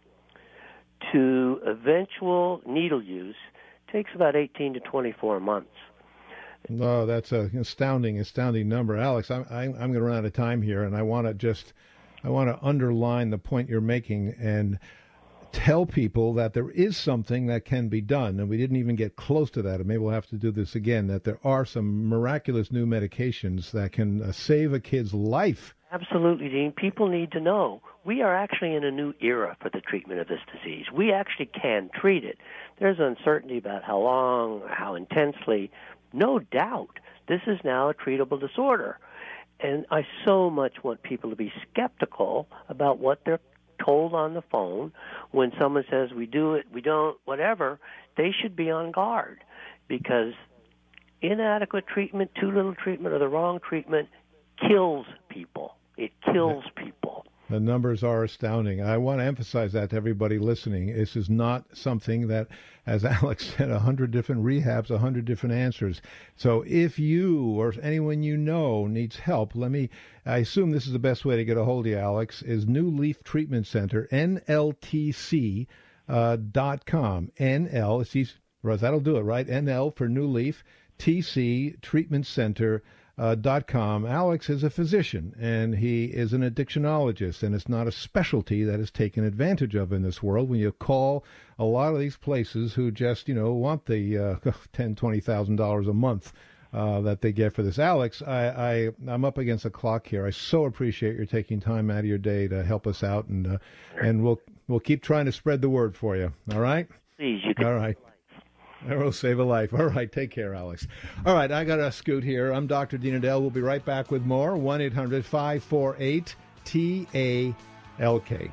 to eventual needle use. It takes about eighteen to twenty-four months. No, that's an astounding, astounding number. Alex, I'm, I'm, I'm going to run out of time here, and I want to just, I want to underline the point you're making and tell people that there is something that can be done, and we didn't even get close to that, and maybe we'll have to do this again, that there are some miraculous new medications that can uh, save a kid's life. Absolutely, Dean. People need to know. We are actually in a new era for the treatment of this disease. We actually can treat it. There's uncertainty about how long, how intensely. No doubt, this is now a treatable disorder. And I so much want people to be skeptical about what they're told on the phone when someone says we do it, we don't, whatever. They should be on guard because inadequate treatment, too little treatment, or the wrong treatment kills people. It kills people. The numbers are astounding. I want to emphasize that to everybody listening. This is not something that, as Alex said, a hundred different rehabs, a hundred different answers. So if you or anyone you know needs help, let me, I assume this is the best way to get a hold of you, Alex, is New Leaf Treatment Center, N L T C uh, dot com. N L, it's easy, that'll do it, right? N L for New Leaf, T C, Treatment Center. Uh, dot com. Alex is a physician, and he is an addictionologist, and it's not a specialty that is taken advantage of in this world. When you call a lot of these places who just, you know, want the uh, ten thousand dollars, twenty thousand dollars a month uh, that they get for this. Alex, I, I, I'm up against the clock here. I so appreciate your taking time out of your day to help us out, and uh, and we'll we'll keep trying to spread the word for you. All right? Please, you can. All right. That will save a life. All right, take care, Alex. All right, I got to scoot here. I'm Doctor Dean Edell. We'll be right back with more. one eight hundred five four eight T A L K.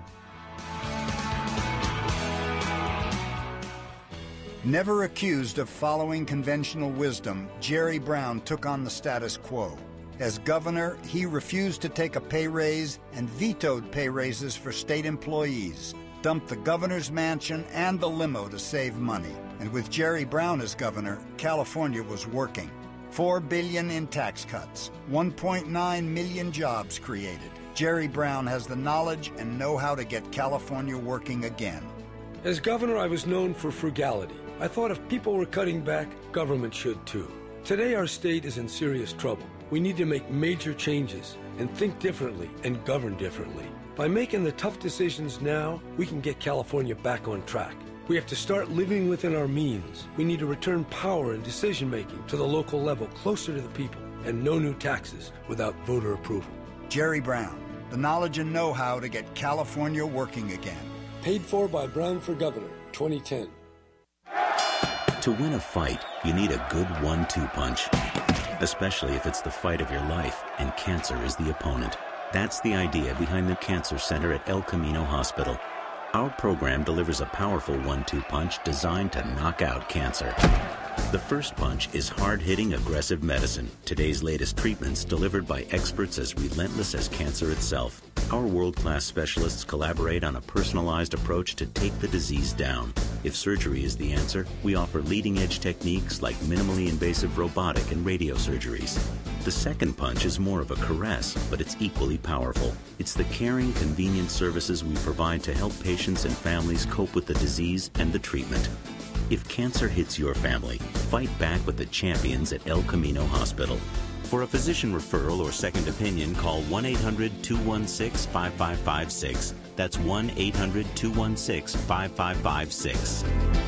Never accused of following conventional wisdom, Jerry Brown took on the status quo. As governor, he refused to take a pay raise and vetoed pay raises for state employees, dumped the governor's mansion and the limo to save money. And with Jerry Brown as governor, California was working. Four billion dollars in tax cuts, one point nine million jobs created. Jerry Brown has the knowledge and know-how to get California working again. As governor, I was known for frugality. I thought if people were cutting back, government should too. Today, our state is in serious trouble. We need to make major changes and think differently and govern differently. By making the tough decisions now, we can get California back on track. We have to start living within our means. We need to return power and decision-making to the local level, closer to the people, and no new taxes without voter approval. Jerry Brown, the knowledge and know-how to get California working again. Paid for by Brown for Governor, twenty ten. To win a fight, you need a good one two punch, especially if it's the fight of your life and cancer is the opponent. That's the idea behind the Cancer Center at El Camino Hospital. Our program delivers a powerful one two punch designed to knock out cancer. The first punch is hard-hitting, aggressive medicine. Today's latest treatments delivered by experts as relentless as cancer itself. Our world-class specialists collaborate on a personalized approach to take the disease down. If surgery is the answer, we offer leading-edge techniques like minimally invasive robotic and radiosurgeries. The second punch is more of a caress, but it's equally powerful. It's the caring, convenient services we provide to help patients and families cope with the disease and the treatment. If cancer hits your family, fight back with the champions at El Camino Hospital. For a physician referral or second opinion, call one eight hundred two one six five five five six. That's one eight hundred two one six five five five six.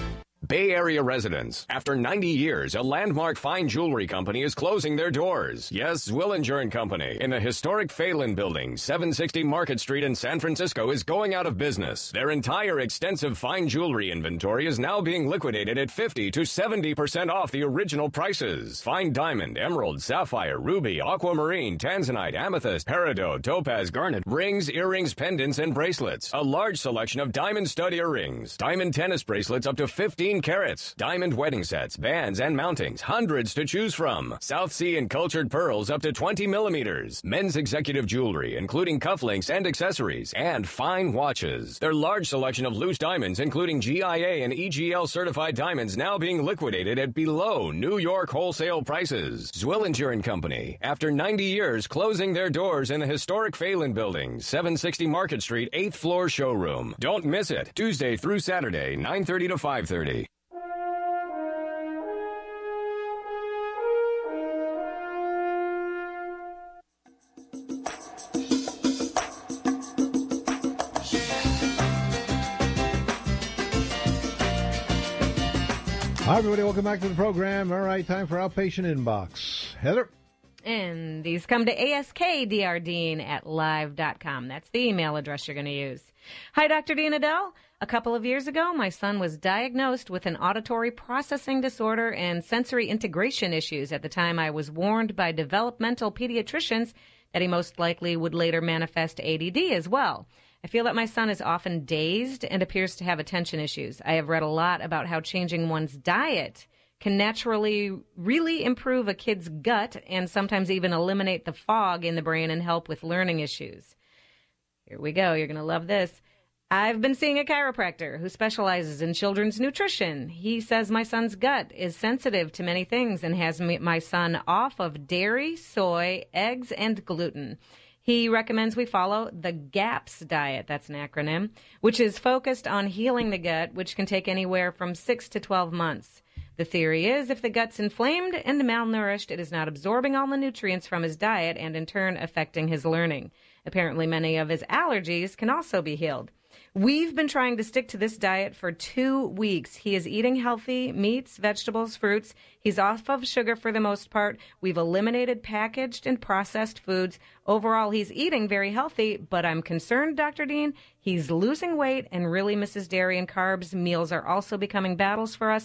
Bay Area residents, after ninety years, a landmark fine jewelry company is closing their doors. Yes, Zwillinger and Company, in the historic Phelan Building, seven sixty Market Street in San Francisco, is going out of business. Their entire extensive fine jewelry inventory is now being liquidated at fifty to seventy percent off the original prices. Fine diamond, emerald, sapphire, ruby, aquamarine, tanzanite, amethyst, peridot, topaz, garnet, rings, earrings, pendants, and bracelets. A large selection of diamond stud earrings, diamond tennis bracelets up to fifteen carats, diamond wedding sets, bands, and mountings, hundreds to choose from. South Sea and cultured pearls up to twenty millimeters. Men's executive jewelry, including cufflinks and accessories, and fine watches. Their large selection of loose diamonds, including G I A and E G L certified diamonds, now being liquidated at below New York wholesale prices. Zwillinger and Company, after ninety years, closing their doors in the historic Phelan Building, seven sixty Market Street, eighth floor showroom. Don't miss it. Tuesday through Saturday, nine thirty to five thirty. Hi, everybody. Welcome back to the program. All right, time for Outpatient Inbox. Heather? And these come to askdrdean at live dot com. That's the email address you're going to use. Hi, Doctor Dean Edell. A couple of years ago, my son was diagnosed with an auditory processing disorder and sensory integration issues. At the time, I was warned by developmental pediatricians that he most likely would later manifest A D D as well. I feel that my son is often dazed and appears to have attention issues. I have read a lot about how changing one's diet can naturally really improve a kid's gut and sometimes even eliminate the fog in the brain and help with learning issues. Here we go. You're going to love this. I've been seeing a chiropractor who specializes in children's nutrition. He says my son's gut is sensitive to many things and has my son off of dairy, soy, eggs, and gluten. He recommends we follow the GAPS diet, that's an acronym, which is focused on healing the gut, which can take anywhere from six to twelve months. The theory is if the gut's inflamed and malnourished, it is not absorbing all the nutrients from his diet and in turn affecting his learning. Apparently many of his allergies can also be healed. We've been trying to stick to this diet for two weeks. He is eating healthy meats, vegetables, fruits. He's off of sugar for the most part. We've eliminated packaged and processed foods. Overall, he's eating very healthy, but I'm concerned, Doctor Dean, he's losing weight and really misses dairy and carbs. Meals are also becoming battles for us,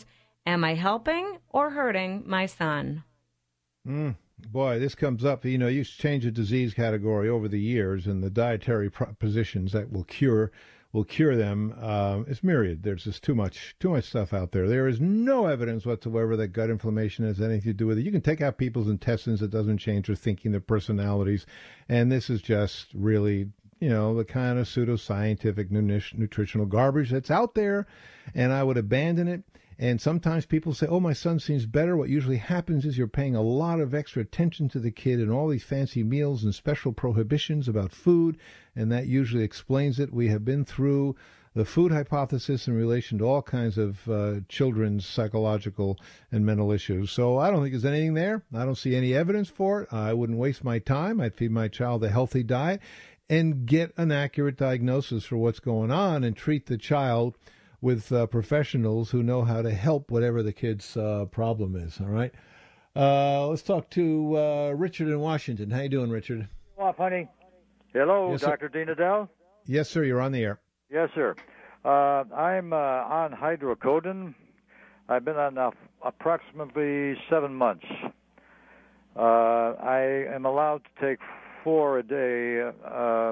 Am I helping or hurting my son? Mm, boy, this comes up. You know, you change the disease category over the years, and the dietary pro- positions that will cure will cure them. Um, it's myriad. There's just too much too much stuff out there. There is no evidence whatsoever that gut inflammation has anything to do with it. You can take out people's intestines. It doesn't change their thinking, their personalities. And this is just really, you know, the kind of pseudoscientific nutritional garbage that's out there, and I would abandon it. And sometimes people say, oh, my son seems better. What usually happens is you're paying a lot of extra attention to the kid and all these fancy meals and special prohibitions about food, and that usually explains it. We have been through the food hypothesis in relation to all kinds of uh, children's psychological and mental issues. So I don't think there's anything there. I don't see any evidence for it. I wouldn't waste my time. I'd feed my child a healthy diet and get an accurate diagnosis for what's going on and treat the child with uh, professionals who know how to help whatever the kid's uh, problem is, all right? Uh, let's talk to uh, Richard in Washington. How you doing, Richard? Off, honey. Hello, Yes, Doctor Dean Adele. Yes, sir, you're on the air. Yes, sir. Uh, I'm uh, on hydrocodone. I've been on uh, approximately seven months. Uh, I am allowed to take four a day. Uh,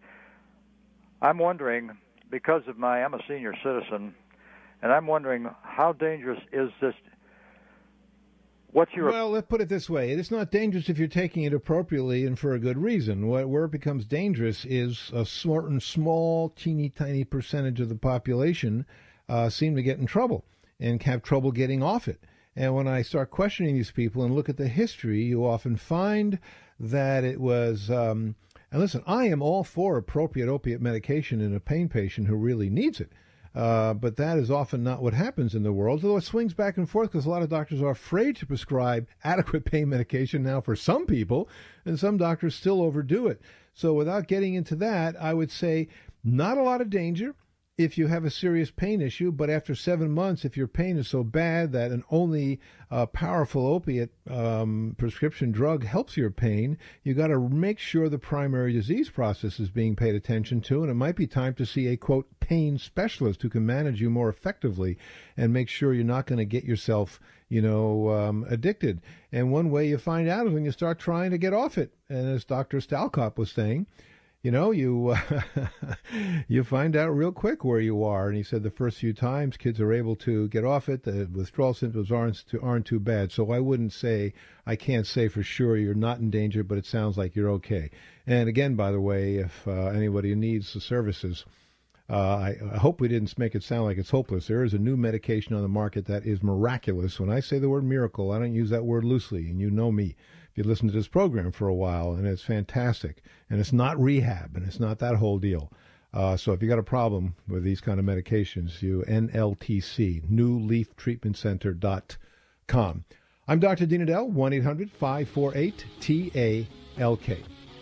I'm wondering, because of my, I'm a senior citizen, and I'm wondering how dangerous is this? What's your... Well, let's put it this way. It's not dangerous if you're taking it appropriately and for a good reason. What, where it becomes dangerous is a certain small, teeny tiny percentage of the population uh, seem to get in trouble and have trouble getting off it. And when I start questioning these people and look at the history, you often find that it was... Um, and listen, I am all for appropriate opiate medication in a pain patient who really needs it. Uh, but that is often not what happens in the world, although it swings back and forth because a lot of doctors are afraid to prescribe adequate pain medication now for some people, and some doctors still overdo it. So without getting into that, I would say not a lot of danger if you have a serious pain issue, but after seven months, if your pain is so bad that an only uh, powerful opiate um, prescription drug helps your pain, you got to make sure the primary disease process is being paid attention to, and it might be time to see a, quote, pain specialist who can manage you more effectively and make sure you're not going to get yourself, you know, um, addicted. And one way you find out is when you start trying to get off it. And as Doctor Stalkop was saying, you know, you uh, you find out real quick where you are. And he said the first few times kids are able to get off it, the withdrawal symptoms aren't too, aren't too bad. So I wouldn't say, I can't say for sure you're not in danger, but it sounds like you're okay. And again, by the way, if uh, anybody needs the services, uh, I, I hope we didn't make it sound like it's hopeless. There is a new medication on the market that is miraculous. When I say the word miracle, I don't use that word loosely, and you know me. You listen to this program for a while, and it's fantastic. And it's not rehab, and it's not that whole deal. Uh, so if you got a problem with these kind of medications, you N L T C, new leaf treatment center dot com. I'm Doctor Dean Adele, one eight hundred five four eight T A L K.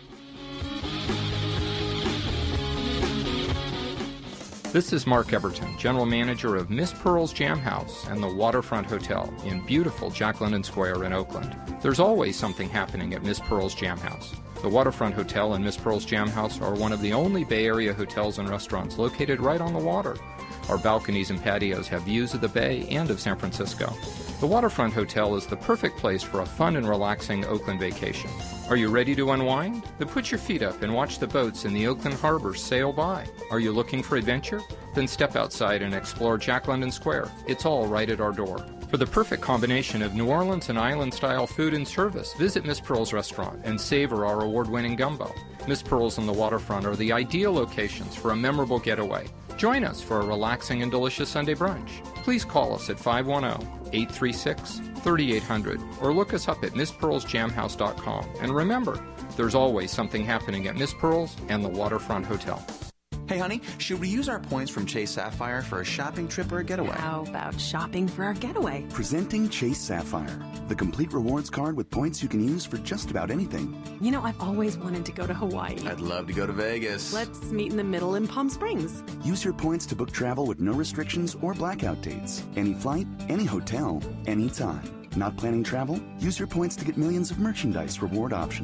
This is Mark Everton, General Manager of Miss Pearl's Jam House and the Waterfront Hotel in beautiful Jack London Square in Oakland. There's always something happening at Miss Pearl's Jam House. The Waterfront Hotel and Miss Pearl's Jam House are one of the only Bay Area hotels and restaurants located right on the water. Our balconies and patios have views of the Bay and of San Francisco. The Waterfront Hotel is the perfect place for a fun and relaxing Oakland vacation. Are you ready to unwind? Then put your feet up and watch the boats in the Oakland Harbor sail by. Are you looking for adventure? Then step outside and explore Jack London Square. It's all right at our door. For the perfect combination of New Orleans and island-style food and service, visit Miss Pearl's restaurant and savor our award-winning gumbo. Miss Pearl's and the Waterfront are the ideal locations for a memorable getaway. Join us for a relaxing and delicious Sunday brunch. Please call us at five one zero, eight three six, three eight zero zero or look us up at miss pearls jam house dot com. And remember, there's always something happening at Miss Pearl's and the Waterfront Hotel. Hey, honey, should we use our points from Chase Sapphire for a shopping trip or a getaway? How about shopping for our getaway? Presenting Chase Sapphire, the complete rewards card with points you can use for just about anything. You know, I've always wanted to go to Hawaii. I'd love to go to Vegas. Let's meet in the middle in Palm Springs. Use your points to book travel with no restrictions or blackout dates. Any flight, any hotel, anytime. Not planning travel? Use your points to get millions of merchandise reward options.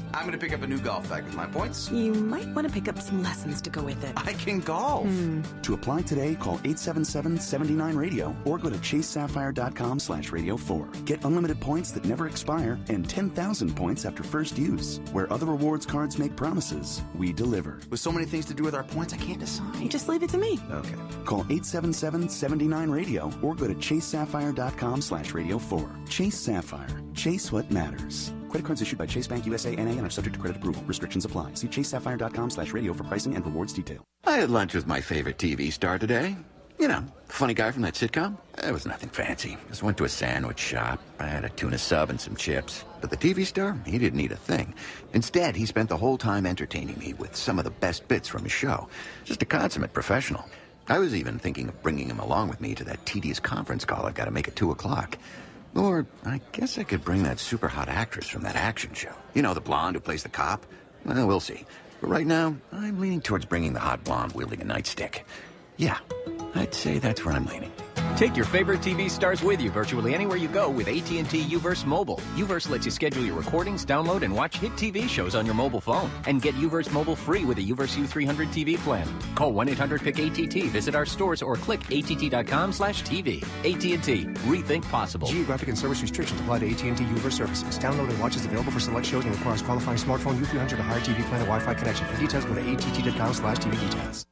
I'm going to pick up a new golf bag with my points. You might want to pick up some lessons to go with it. I can golf. Hmm. To apply today, call eight seven seven, seven nine radio or go to chase sapphire dot com slash radio four. Get unlimited points that never expire and ten thousand points after first use. Where other rewards cards make promises, we deliver. With so many things to do with our points, I can't decide. You just leave it to me. Okay. Call eight seven seven, seven nine radio or go to chase sapphire dot com slash radio four. Chase Sapphire. Chase what matters. Credit cards issued by Chase Bank U S A N A and are subject to credit approval. Restrictions apply. See chase sapphire dot com slash radio for pricing and rewards detail. I had lunch with my favorite T V star today. You know, the funny guy from that sitcom. It was nothing fancy. Just went to a sandwich shop. I had a tuna sub and some chips. But the T V star, he didn't eat a thing. Instead, he spent the whole time entertaining me with some of the best bits from his show. Just a consummate professional. I was even thinking of bringing him along with me to that tedious conference call I've got to make at two o'clock. Or I guess I could bring that super hot actress from that action show. You know, the blonde who plays the cop? Well, we'll see. But right now, I'm leaning towards bringing the hot blonde wielding a nightstick. Yeah, I'd say that's where I'm leaning. Take your favorite T V stars with you virtually anywhere you go with A T and T UVerse Mobile. UVerse lets you schedule your recordings, download, and watch hit T V shows on your mobile phone. And get UVerse Mobile free with a UVerse U three hundred T V plan. Call one eight hundred pick A T T, visit our stores, or click A T T dot com slash T V. A T and T. Rethink possible. Geographic and service restrictions apply to A T and T UVerse services. Download and watch is available for select shows and requires qualifying smartphone U three hundred or higher T V plan and Wi-Fi connection. For details, go to A T T dot com slash T V details.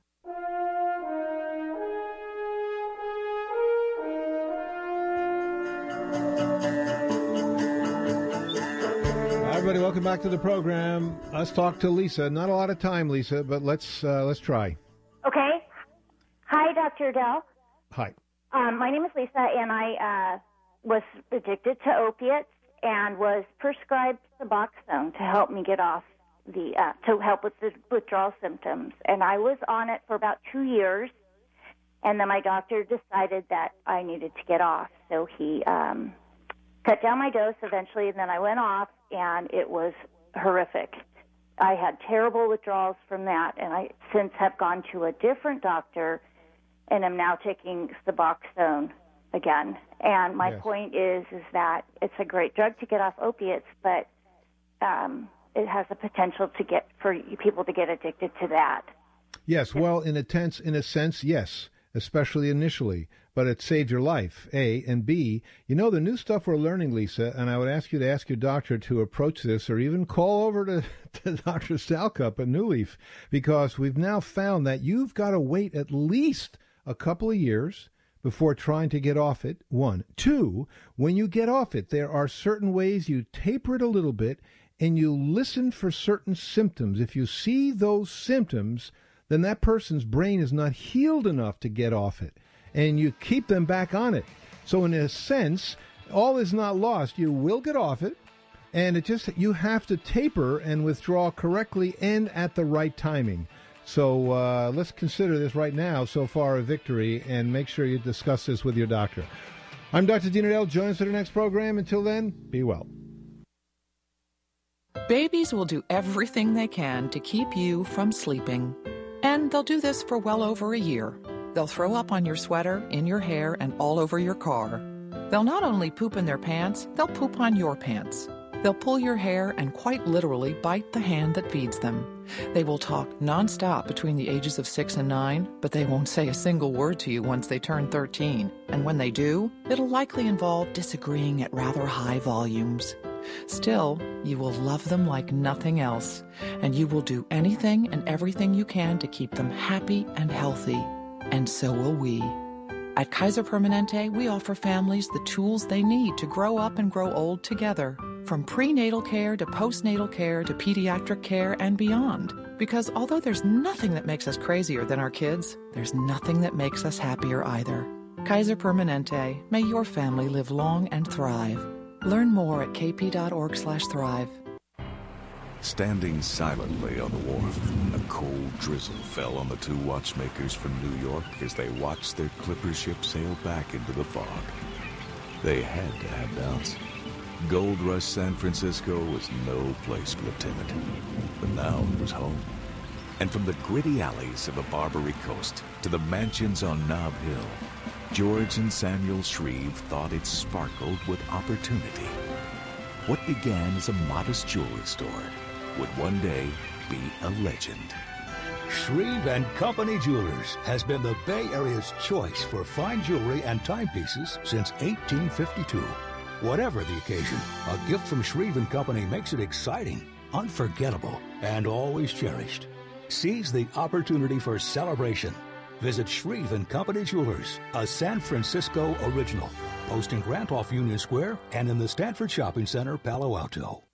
Everybody, welcome back to the program. Let's talk to Lisa. Not a lot of time, Lisa, but let's uh, let's try. Okay. Hi, Doctor Dell. Hi. Um, my name is Lisa, and I uh, was addicted to opiates and was prescribed Suboxone to help me get off the uh, to help with the withdrawal symptoms. And I was on it for about two years, and then my doctor decided that I needed to get off, so he um, cut down my dose eventually, and then I went off. And it was horrific. I had terrible withdrawals from that, and I since have gone to a different doctor and am now taking Suboxone again. And my yes. point is is that it's a great drug to get off opiates, but um, it has the potential to get for people to get addicted to that. Yes, well, in a tense, in a sense, yes, especially initially. But it saved your life, A. And B, you know, the new stuff we're learning, Lisa, and I would ask you to ask your doctor to approach this or even call over to, to Doctor Stalcup at New Leaf, because we've now found that you've got to wait at least a couple of years before trying to get off it, one. Two, when you get off it, there are certain ways you taper it a little bit and you listen for certain symptoms. If you see those symptoms, then that person's brain is not healed enough to get off it. And you keep them back on it. So in a sense, all is not lost. You will get off it, and it just you have to taper and withdraw correctly and at the right timing. So uh, let's consider this right now so far a victory, and make sure you discuss this with your doctor. I'm Doctor Dean Edell. Join us for the next program. Until then, be well. Babies will do everything they can to keep you from sleeping. And they'll do this for well over a year. They'll throw up on your sweater, in your hair, and all over your car. They'll not only poop in their pants, they'll poop on your pants. They'll pull your hair and quite literally bite the hand that feeds them. They will talk nonstop between the ages of six and nine, but they won't say a single word to you once they turn thirteen. And when they do, it'll likely involve disagreeing at rather high volumes. Still, you will love them like nothing else, and you will do anything and everything you can to keep them happy and healthy. And so will we. At Kaiser Permanente, we offer families the tools they need to grow up and grow old together, from prenatal care to postnatal care to pediatric care and beyond. Because although there's nothing that makes us crazier than our kids, there's nothing that makes us happier either. Kaiser Permanente, may your family live long and thrive. Learn more at kp.org slash thrive. Standing silently on the wharf, a cold drizzle fell on the two watchmakers from New York as they watched their clipper ship sail back into the fog. They had to have doubts. Gold Rush San Francisco was no place for the timid, but now it was home. And from the gritty alleys of the Barbary Coast to the mansions on Nob Hill, George and Samuel Shreve thought it sparkled with opportunity. What began as a modest jewelry store would one day be a legend. Shreve and Company Jewelers has been the Bay Area's choice for fine jewelry and timepieces since eighteen fifty-two. Whatever the occasion, a gift from Shreve and Company makes it exciting, unforgettable, and always cherished. Seize the opportunity for celebration. Visit Shreve and Company Jewelers, a San Francisco original, posting Grant off Union Square and in the Stanford Shopping Center, Palo Alto.